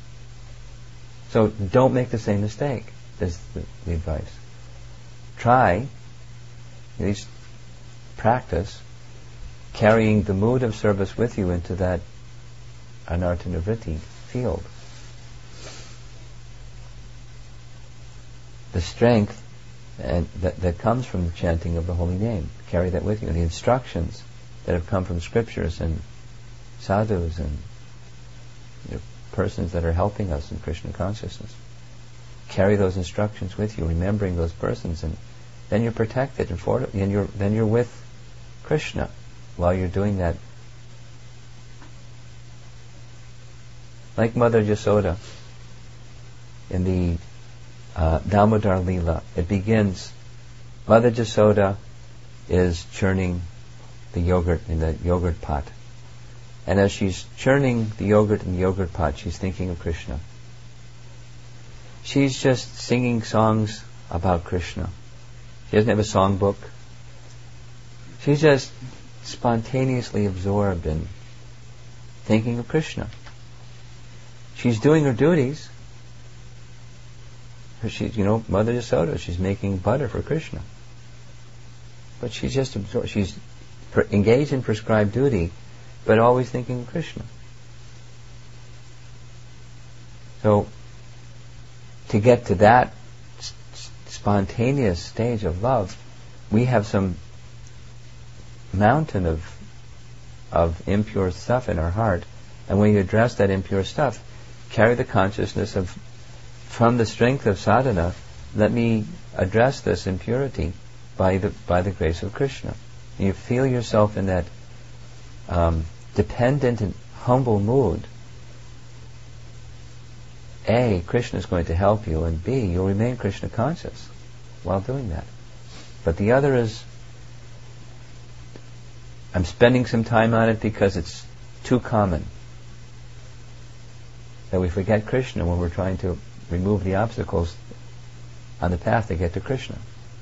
So don't make the same mistake, is the advice. Try, at least practice, carrying the mood of service with you into that anartha nivritti field. The strength that comes from the chanting of the holy name, carry that with you. And the instructions that have come from scriptures and sadhus and persons that are helping us in Krishna consciousness, carry those instructions with you, remembering those persons, and then you're protected and then you're with Krishna while you're doing that. Like Mother Yasoda in the Damodar Leela, it begins, Mother Yasoda is churning the yogurt in the yogurt pot. And as she's churning the yogurt in the yogurt pot, she's thinking of Krishna. She's just singing songs about Krishna. She doesn't have a songbook. She's just spontaneously absorbed in thinking of Krishna. She's doing her duties. She's, Mother Yasoda, she's making butter for Krishna. But she's just absorbed. She's engaged in prescribed duty, but always thinking of Krishna. So, to get to that spontaneous stage of love, we have some mountain of impure stuff in our heart, and when you address that impure stuff, carry the consciousness of, from the strength of sadhana, let me address this impurity by the grace of Krishna. You feel yourself in that dependent and humble mood. A, Krishna is going to help you, and B, you'll remain Krishna conscious while doing that. But the other is, I'm spending some time on it because it's too common. That we forget Krishna when we're trying to remove the obstacles on the path to get to Krishna.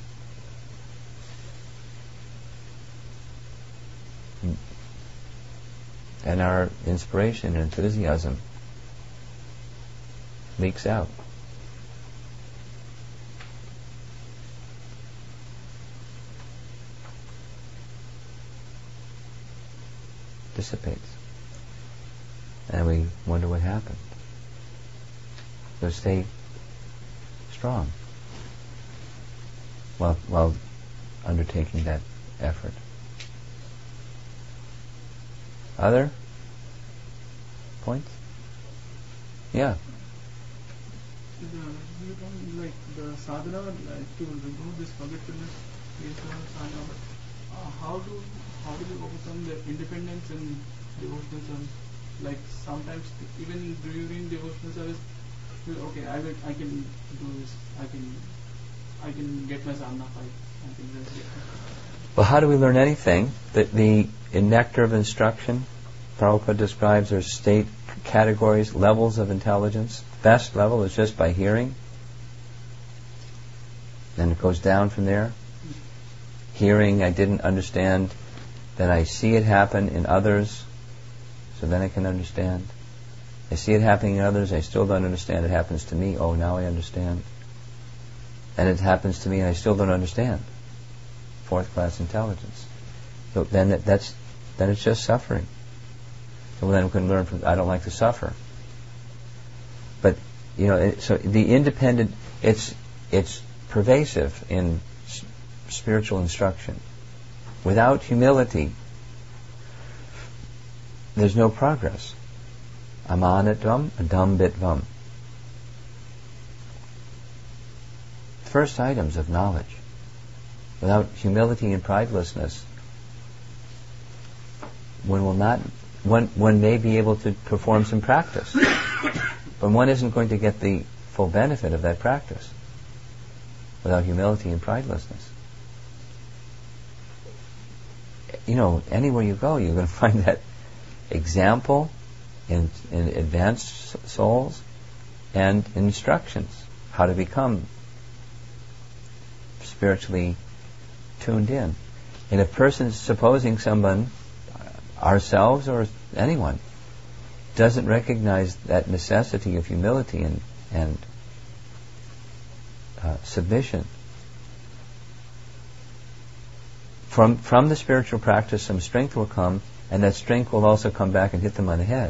And our inspiration and enthusiasm leaks out. Dissipates. And we wonder what happened. So stay strong while undertaking that effort. Other points? Yeah. Like the sadhana, like to remove this forgetfulness is sadhana, but how do we overcome the independence in devotional service? Like sometimes even during devotional service, okay, I can do this, I can get my sadhana fight and things like that. Well, how do we learn anything? In Nectar of Instruction, Prabhupada describes there's state categories, levels of intelligence. Best level is just by hearing. Then it goes down from there. Hearing, I didn't understand. Then I see it happen in others, so then I can understand. I see it happening in others, I still don't understand. It happens to me, oh, now I understand. And it happens to me and I still don't understand. Fourth class intelligence. So then it's just suffering. So then we can learn from, I don't like to suffer. But, so the independent, it's pervasive in spiritual instruction. Without humility, there's no progress. Amanatvam, adambitvam. First items of knowledge. Without humility and pridelessness, one may be able to perform some practice, but one isn't going to get the full benefit of that practice without humility and pridelessness. anywhere you go, you're going to find that example in advanced souls and instructions how to become spiritually tuned in. And if person's supposing someone, ourselves or anyone, doesn't recognize that necessity of humility and submission, from the spiritual practice some strength will come, and that strength will also come back and hit them on the head.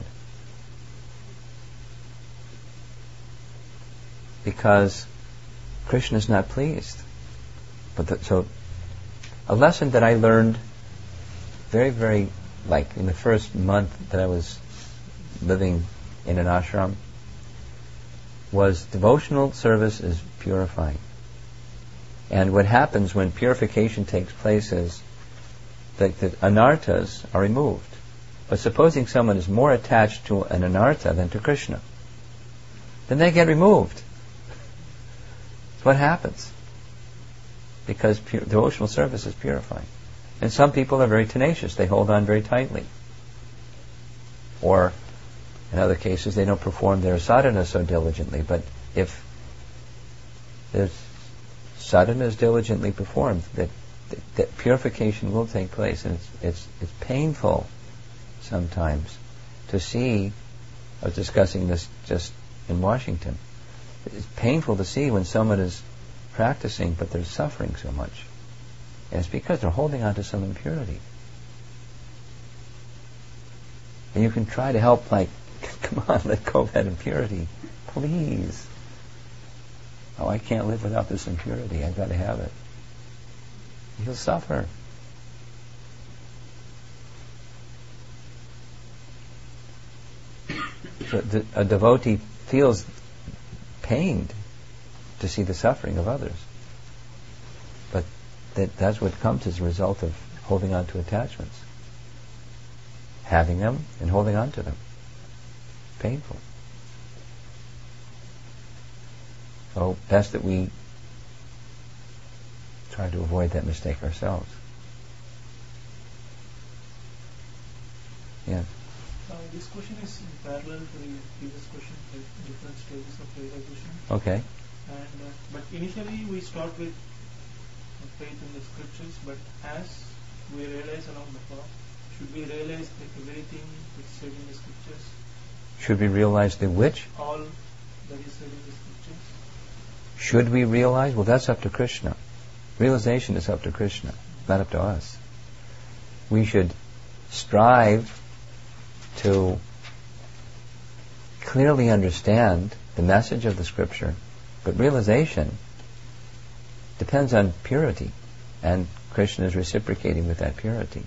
Because Krishna is not pleased. So a lesson that I learned very, very, like in the first month that I was living in an ashram, was devotional service is purifying. And what happens when purification takes place is that the anarthas are removed. But supposing someone is more attached to an anartha than to Krishna, then they get removed. What happens? Because devotional service is purifying. And some people are very tenacious. They hold on very tightly. Or, in other cases, they don't perform their sadhana so diligently. But if their sadhana is diligently performed, that purification will take place. And it's painful sometimes to see. I was discussing this just in Washington. It's painful to see when someone is practicing but they're suffering so much. And it's because they're holding on to some impurity. And you can try to help, like, come on, let go of that impurity. Please. Oh, I can't live without this impurity. I've got to have it. You'll suffer. So a devotee feels pained to see the suffering of others. But that's what comes as a result of holding on to attachments. Having them and holding on to them. Painful. So best that we try to avoid that mistake ourselves. Yeah. This question is in parallel to the previous question, like different stages of realization. Okay. And but initially we start with faith in the scriptures, but as we realize along the path, should we realize that everything that's said in the scriptures? Should we realize the which? All that is said in the scriptures. Should we realize? Well, that's up to Krishna. Realization is up to Krishna, not up to us. We should strive to clearly understand the message of the scripture, but realization depends on purity, and Krishna is reciprocating with that purity.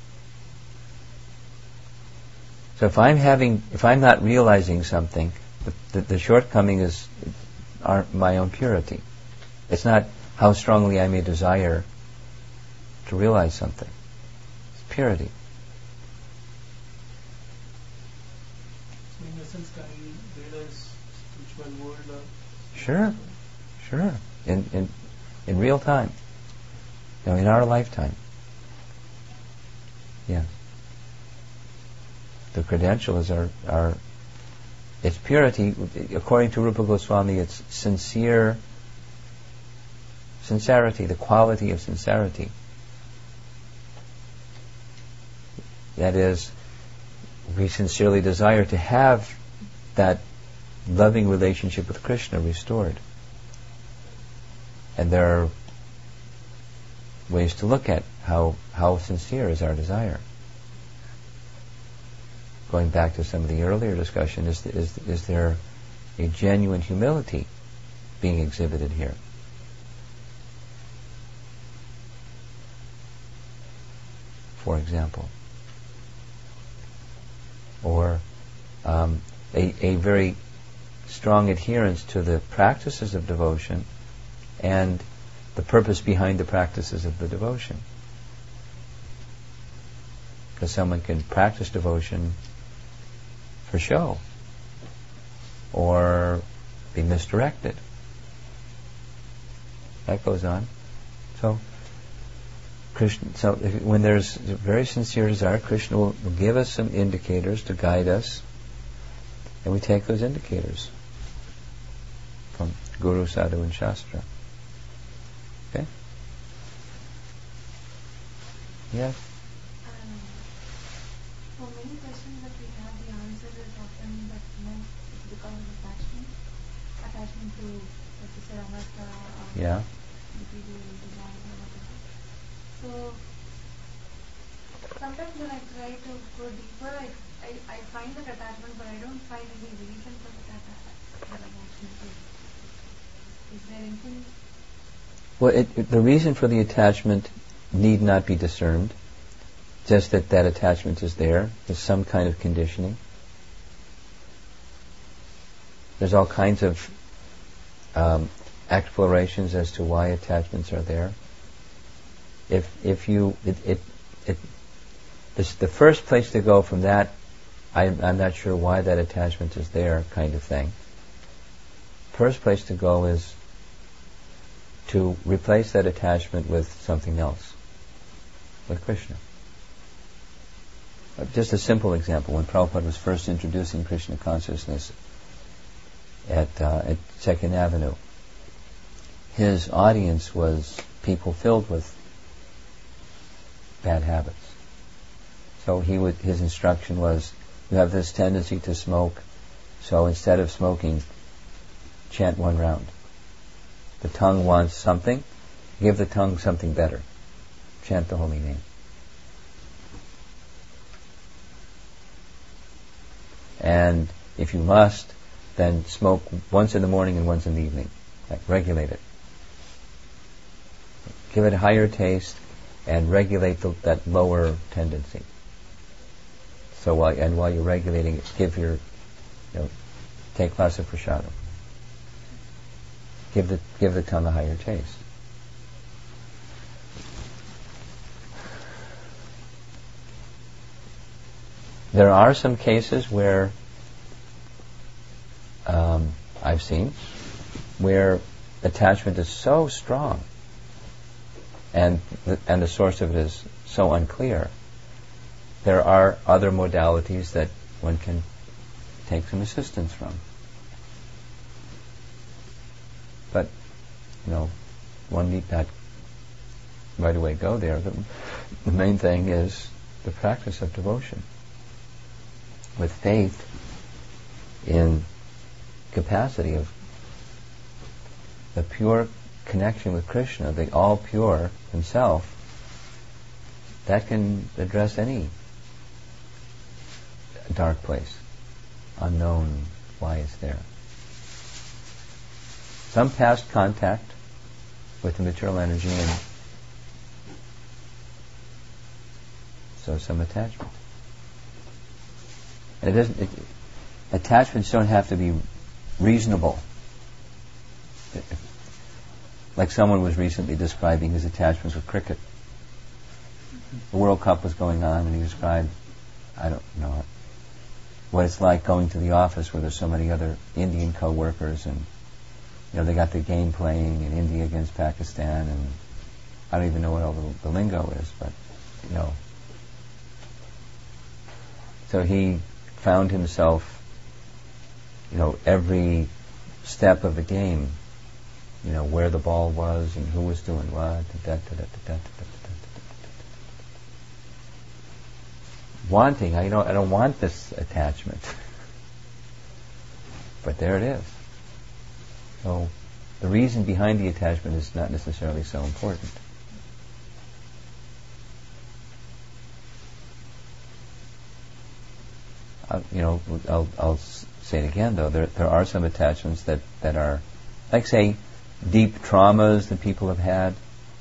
So if I'm not realizing something, the shortcoming is my own purity. It's not how strongly I may desire to realize something. It's purity. So in essence, can we realize spiritual world? Sure. In real time. In our lifetime. Yeah. The credentials are it's purity. According to Rupa Goswami, it's sincerity, the quality of sincerity. That is, we sincerely desire to have that loving relationship with Krishna restored. And there are ways to look at how sincere is our desire. Going back to some of the earlier discussion, is there a genuine humility being exhibited here? For example. Or a very strong adherence to the practices of devotion and the purpose behind the practices of the devotion. Because someone can practice devotion for show or be misdirected. That goes on. So Krishna. So when there's a very sincere desire, Krishna will give us some indicators to guide us, and we take those indicators from Guru, Sadhu, and Shastra. Okay? Yes? For many questions that we have, the answer is often that it's because of attachment to, like you said, Anartha, Yeah. material, desire, or whatever. So sometimes when I try to go deeper, I find that attachment, but I don't find any reason for that attachment. Is there anything? Well, the reason for the attachment need not be discerned. Just that attachment is there. There's some kind of conditioning. There's all kinds of explorations as to why attachments are there. The first place to go from that, I'm not sure why that attachment is there, kind of thing. First place to go is to replace that attachment with something else, with Krishna. Just a simple example. When Prabhupada was first introducing Krishna consciousness at Second Avenue, his audience was people filled with bad habits. So his instruction was, you have this tendency to smoke, so instead of smoking, chant one round. The tongue wants something, give the tongue something better. Chant the holy name. And if you must, then smoke once in the morning and once in the evening. Regulate it. Give it a higher taste and regulate that lower tendency. So while you're regulating it, take less of prasadam. Give the tongue a higher taste. There are some cases where I've seen where attachment is so strong and the source of it is so unclear. There are other modalities that one can take some assistance from. But, one need not right away go there. The main thing is the practice of devotion. With faith in capacity of the pure connection with Krishna, the all pure himself, that can address any dark place, unknown why it's there. Some past contact with the material energy, and so some attachment. And attachments don't have to be reasonable. Like someone was recently describing his attachments with cricket. The World Cup was going on, and he described, I don't know, what it's like going to the office where there's so many other Indian co-workers, and they got the game playing in India against Pakistan, and I don't even know what all the lingo is, but so he found himself, every step of the game, where the ball was and who was doing what, wanting, I don't want this attachment. But there it is. So the reason behind the attachment is not necessarily so important. I'll say it again though. There are some attachments that are, like say, deep traumas that people have had,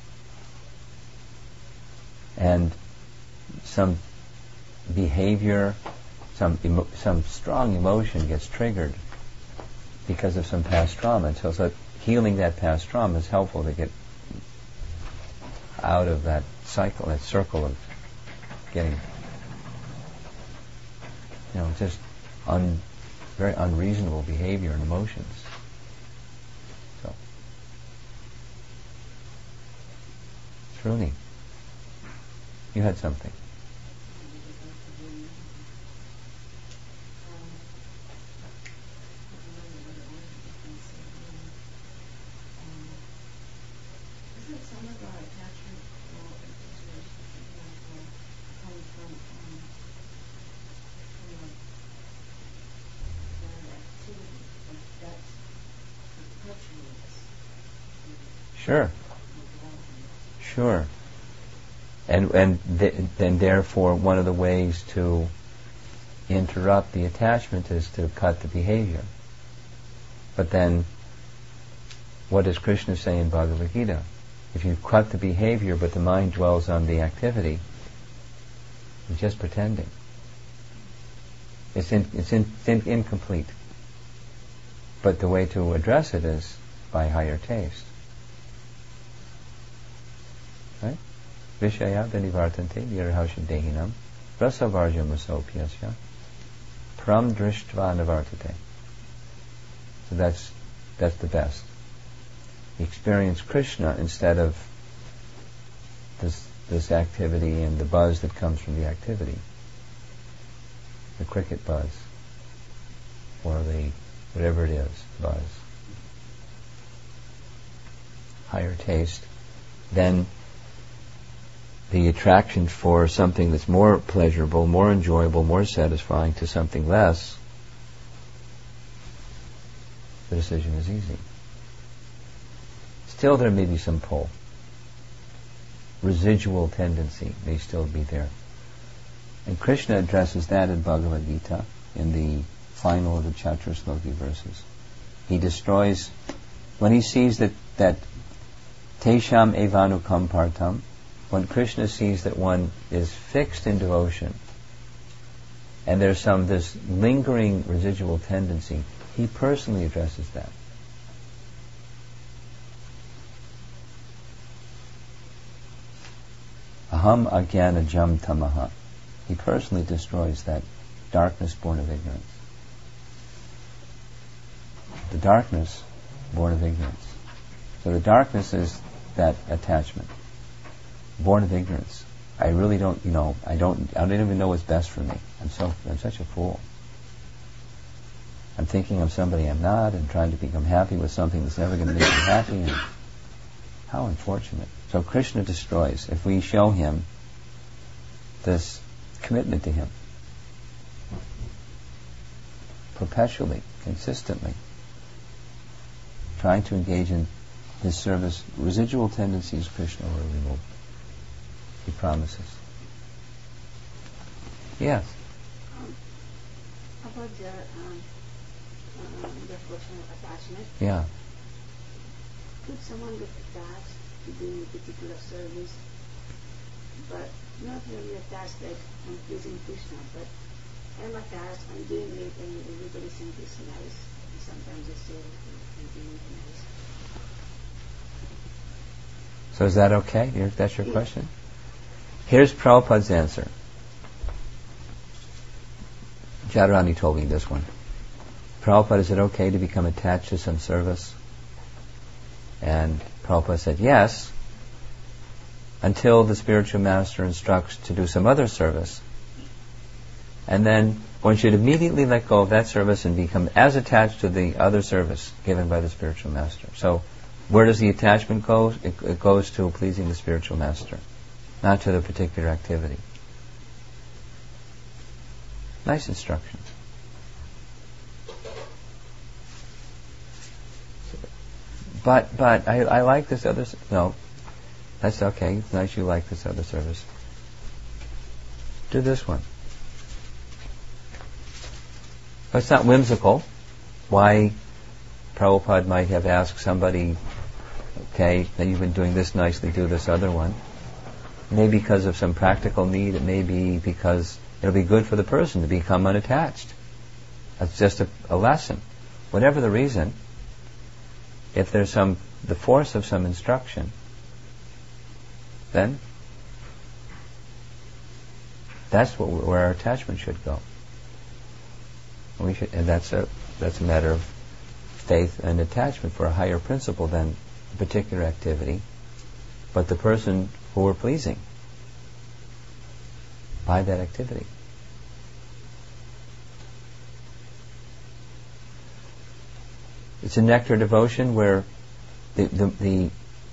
and some behavior, some strong emotion gets triggered because of some past trauma. And so healing that past trauma is helpful to get out of that cycle, that circle of getting, just very unreasonable behavior and emotions. So, Shruni. You had something. Isn't some of our attachment comes from that activity, like that perpetuates Sure. Sure. And therefore one of the ways to interrupt the attachment is to cut the behavior. But then what does Krishna say in Bhagavad Gita? If you cut the behavior but the mind dwells on the activity, you're just pretending. It's incomplete. But the way to address it is by higher taste. Right? Vishaya vinivartante virahasya dehinam rasavarjam rasopyasya pram drishtva navartate. So that's the best. Experience Krishna instead of this activity and the buzz that comes from the activity. The cricket buzz. Or the whatever it is, buzz. Higher taste. Then the attraction for something that's more pleasurable, more enjoyable, more satisfying to something less, the decision is easy. Still there may be some pull. Residual tendency may still be there. And Krishna addresses that in Bhagavad Gita in the final of the Chaturshloki verses. He destroys, when he sees that Tesham evanukam partam, when Krishna sees that one is fixed in devotion and there's this lingering residual tendency, he personally addresses that. Aham agyana jam tamaha. He personally destroys that darkness born of ignorance. The darkness born of ignorance. So the darkness is that attachment, born of ignorance. I really don't, I don't even know what's best for me. I'm such a fool. I'm thinking of somebody I'm not and trying to become happy with something that's never going to make me happy. And how unfortunate. So Krishna destroys. If we show him this commitment to him, perpetually, consistently, trying to engage in his service, residual tendencies Krishna will remove. He promises. Yes? About the question of attachment. Yeah. Could someone get attached to doing a particular service, but not really attached like I'm pleasing Krishna, but I'm attached, I'm doing it, and everybody thinks it's nice. And sometimes they say I'm doing it nice. So is that okay? That's your question? Here's Prabhupada's answer. Jadharani told me this one. Prabhupada, is it okay to become attached to some service? And Prabhupada said yes, until the spiritual master instructs to do some other service. And then one should immediately let go of that service and become as attached to the other service given by the spiritual master. So where does the attachment go? It goes to pleasing the spiritual master, not to the particular activity. Nice instruction. But I like this other... No, that's okay. It's nice you like this other service. Do this one. It's not whimsical. Why Prabhupada might have asked somebody, okay, that you've been doing this nicely, do this other one. Maybe because of some practical need. It may be because it'll be good for the person to become unattached. That's just a lesson. Whatever the reason, if there's the force of some instruction, then that's where our attachment should go. And that's a matter of faith and attachment for a higher principle than a particular activity, but the person who we're pleasing. by that activity. It's a nectar devotion where the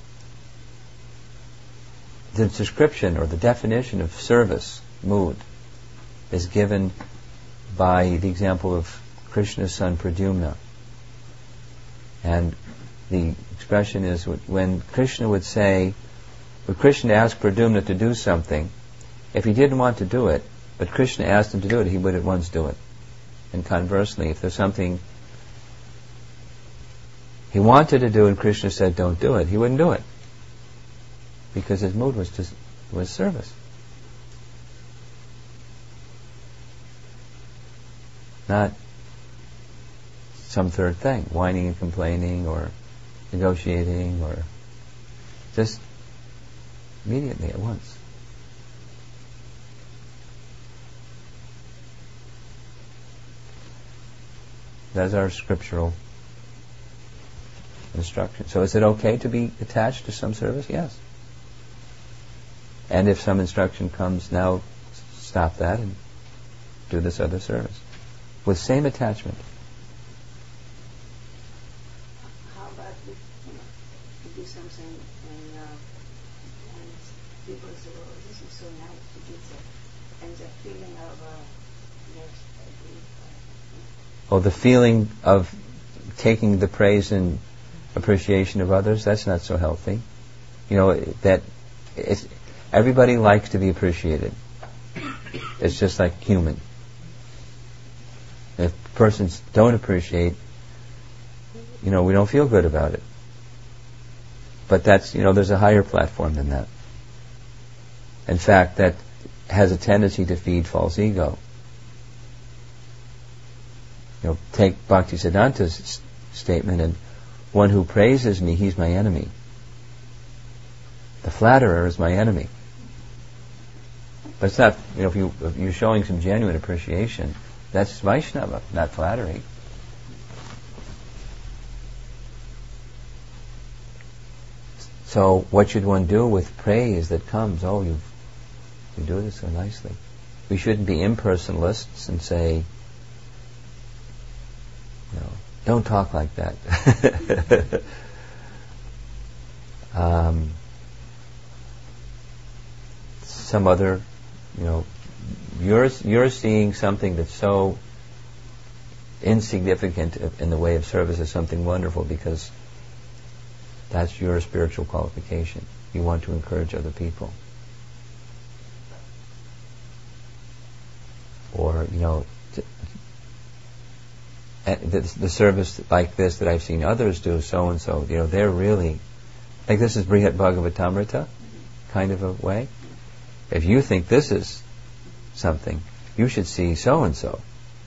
description or the definition of service, mood, is given by the example of Krishna's son Pradyumna. And the expression is when Krishna would ask Pradyumna to do something, if he didn't want to do it, but Krishna asked him to do it, he would at once do it. And conversely, if there's something he wanted to do and Krishna said don't do it, he wouldn't do it. Because his mood was service. Not some third thing, whining and complaining or negotiating, or just immediately at once. That's our scriptural instruction. So is it okay to be attached to some service? Yes. And if some instruction comes, now stop that and do this other service. With same attachment. How about if you do something and people say, oh, this is so nice to do that, and the feeling of yes, I agree. Oh, the feeling of taking the praise and appreciation of others, that's not so healthy. That everybody likes to be appreciated. It's just like human. If persons don't appreciate, we don't feel good about it. But that's, there's a higher platform than that. In fact, that has a tendency to feed false ego. Take Bhaktisiddhanta's statement, and one who praises me, he's my enemy. The flatterer is my enemy. But it's not, if you're showing some genuine appreciation, that's Vaishnava, not flattery. So what should one do with praise that comes? Oh, you do this so nicely. We shouldn't be impersonalists and say, don't talk like that. Some other, you're seeing something that's so insignificant in the way of service as something wonderful because that's your spiritual qualification. You want to encourage other people. Or, the service like this that I've seen others do, so and so, they're really, like this is Brihat Bhagavatamrita kind of a way. If you think this is something, you should see so and so.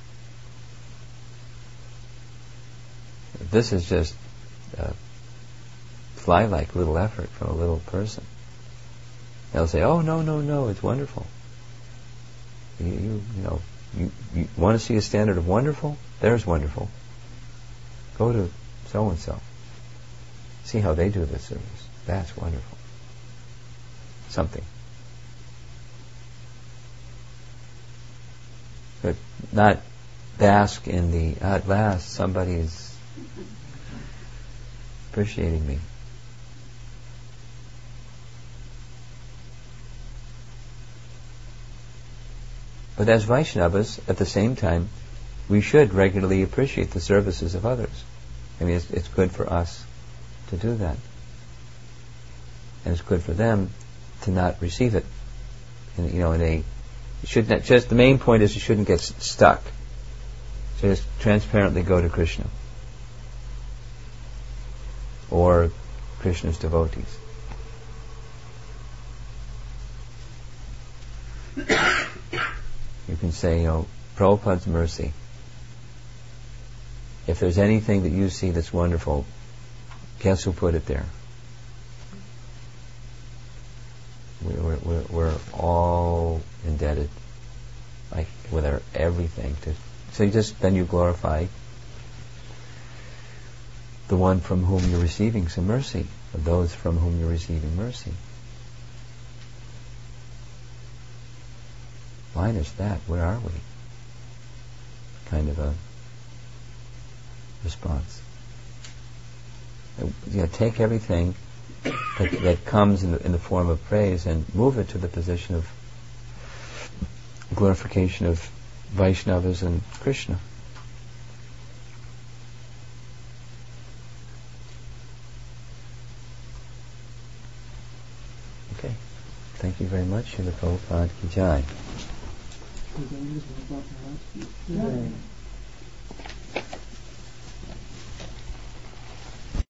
This is just a fly-like little effort from a little person. They'll say, "Oh no, it's wonderful." You want to see a standard of wonderful? There's wonderful. Go to so and so. See how they do the service. That's wonderful. Something. But not bask in the, at last somebody's appreciating me. But as Vaishnavas, at the same time, we should regularly appreciate the services of others. I mean, it's good for us to do that. And it's good for them to not receive it. It should not, just the main point is you shouldn't get stuck. So just transparently go to Krishna. Or Krishna's devotees. You can say, Prabhupada's mercy. If there's anything that you see that's wonderful, guess who put it there? We're all indebted, like with our everything. So then you glorify the one from whom you're receiving some mercy, or those from whom you're receiving mercy. line is that? Where are we? Kind of a response. Take everything that comes in the form of praise and move it to the position of glorification of Vaishnavas and Krishna. Okay. Thank you very much. Srila Prabhupada Ki Jai.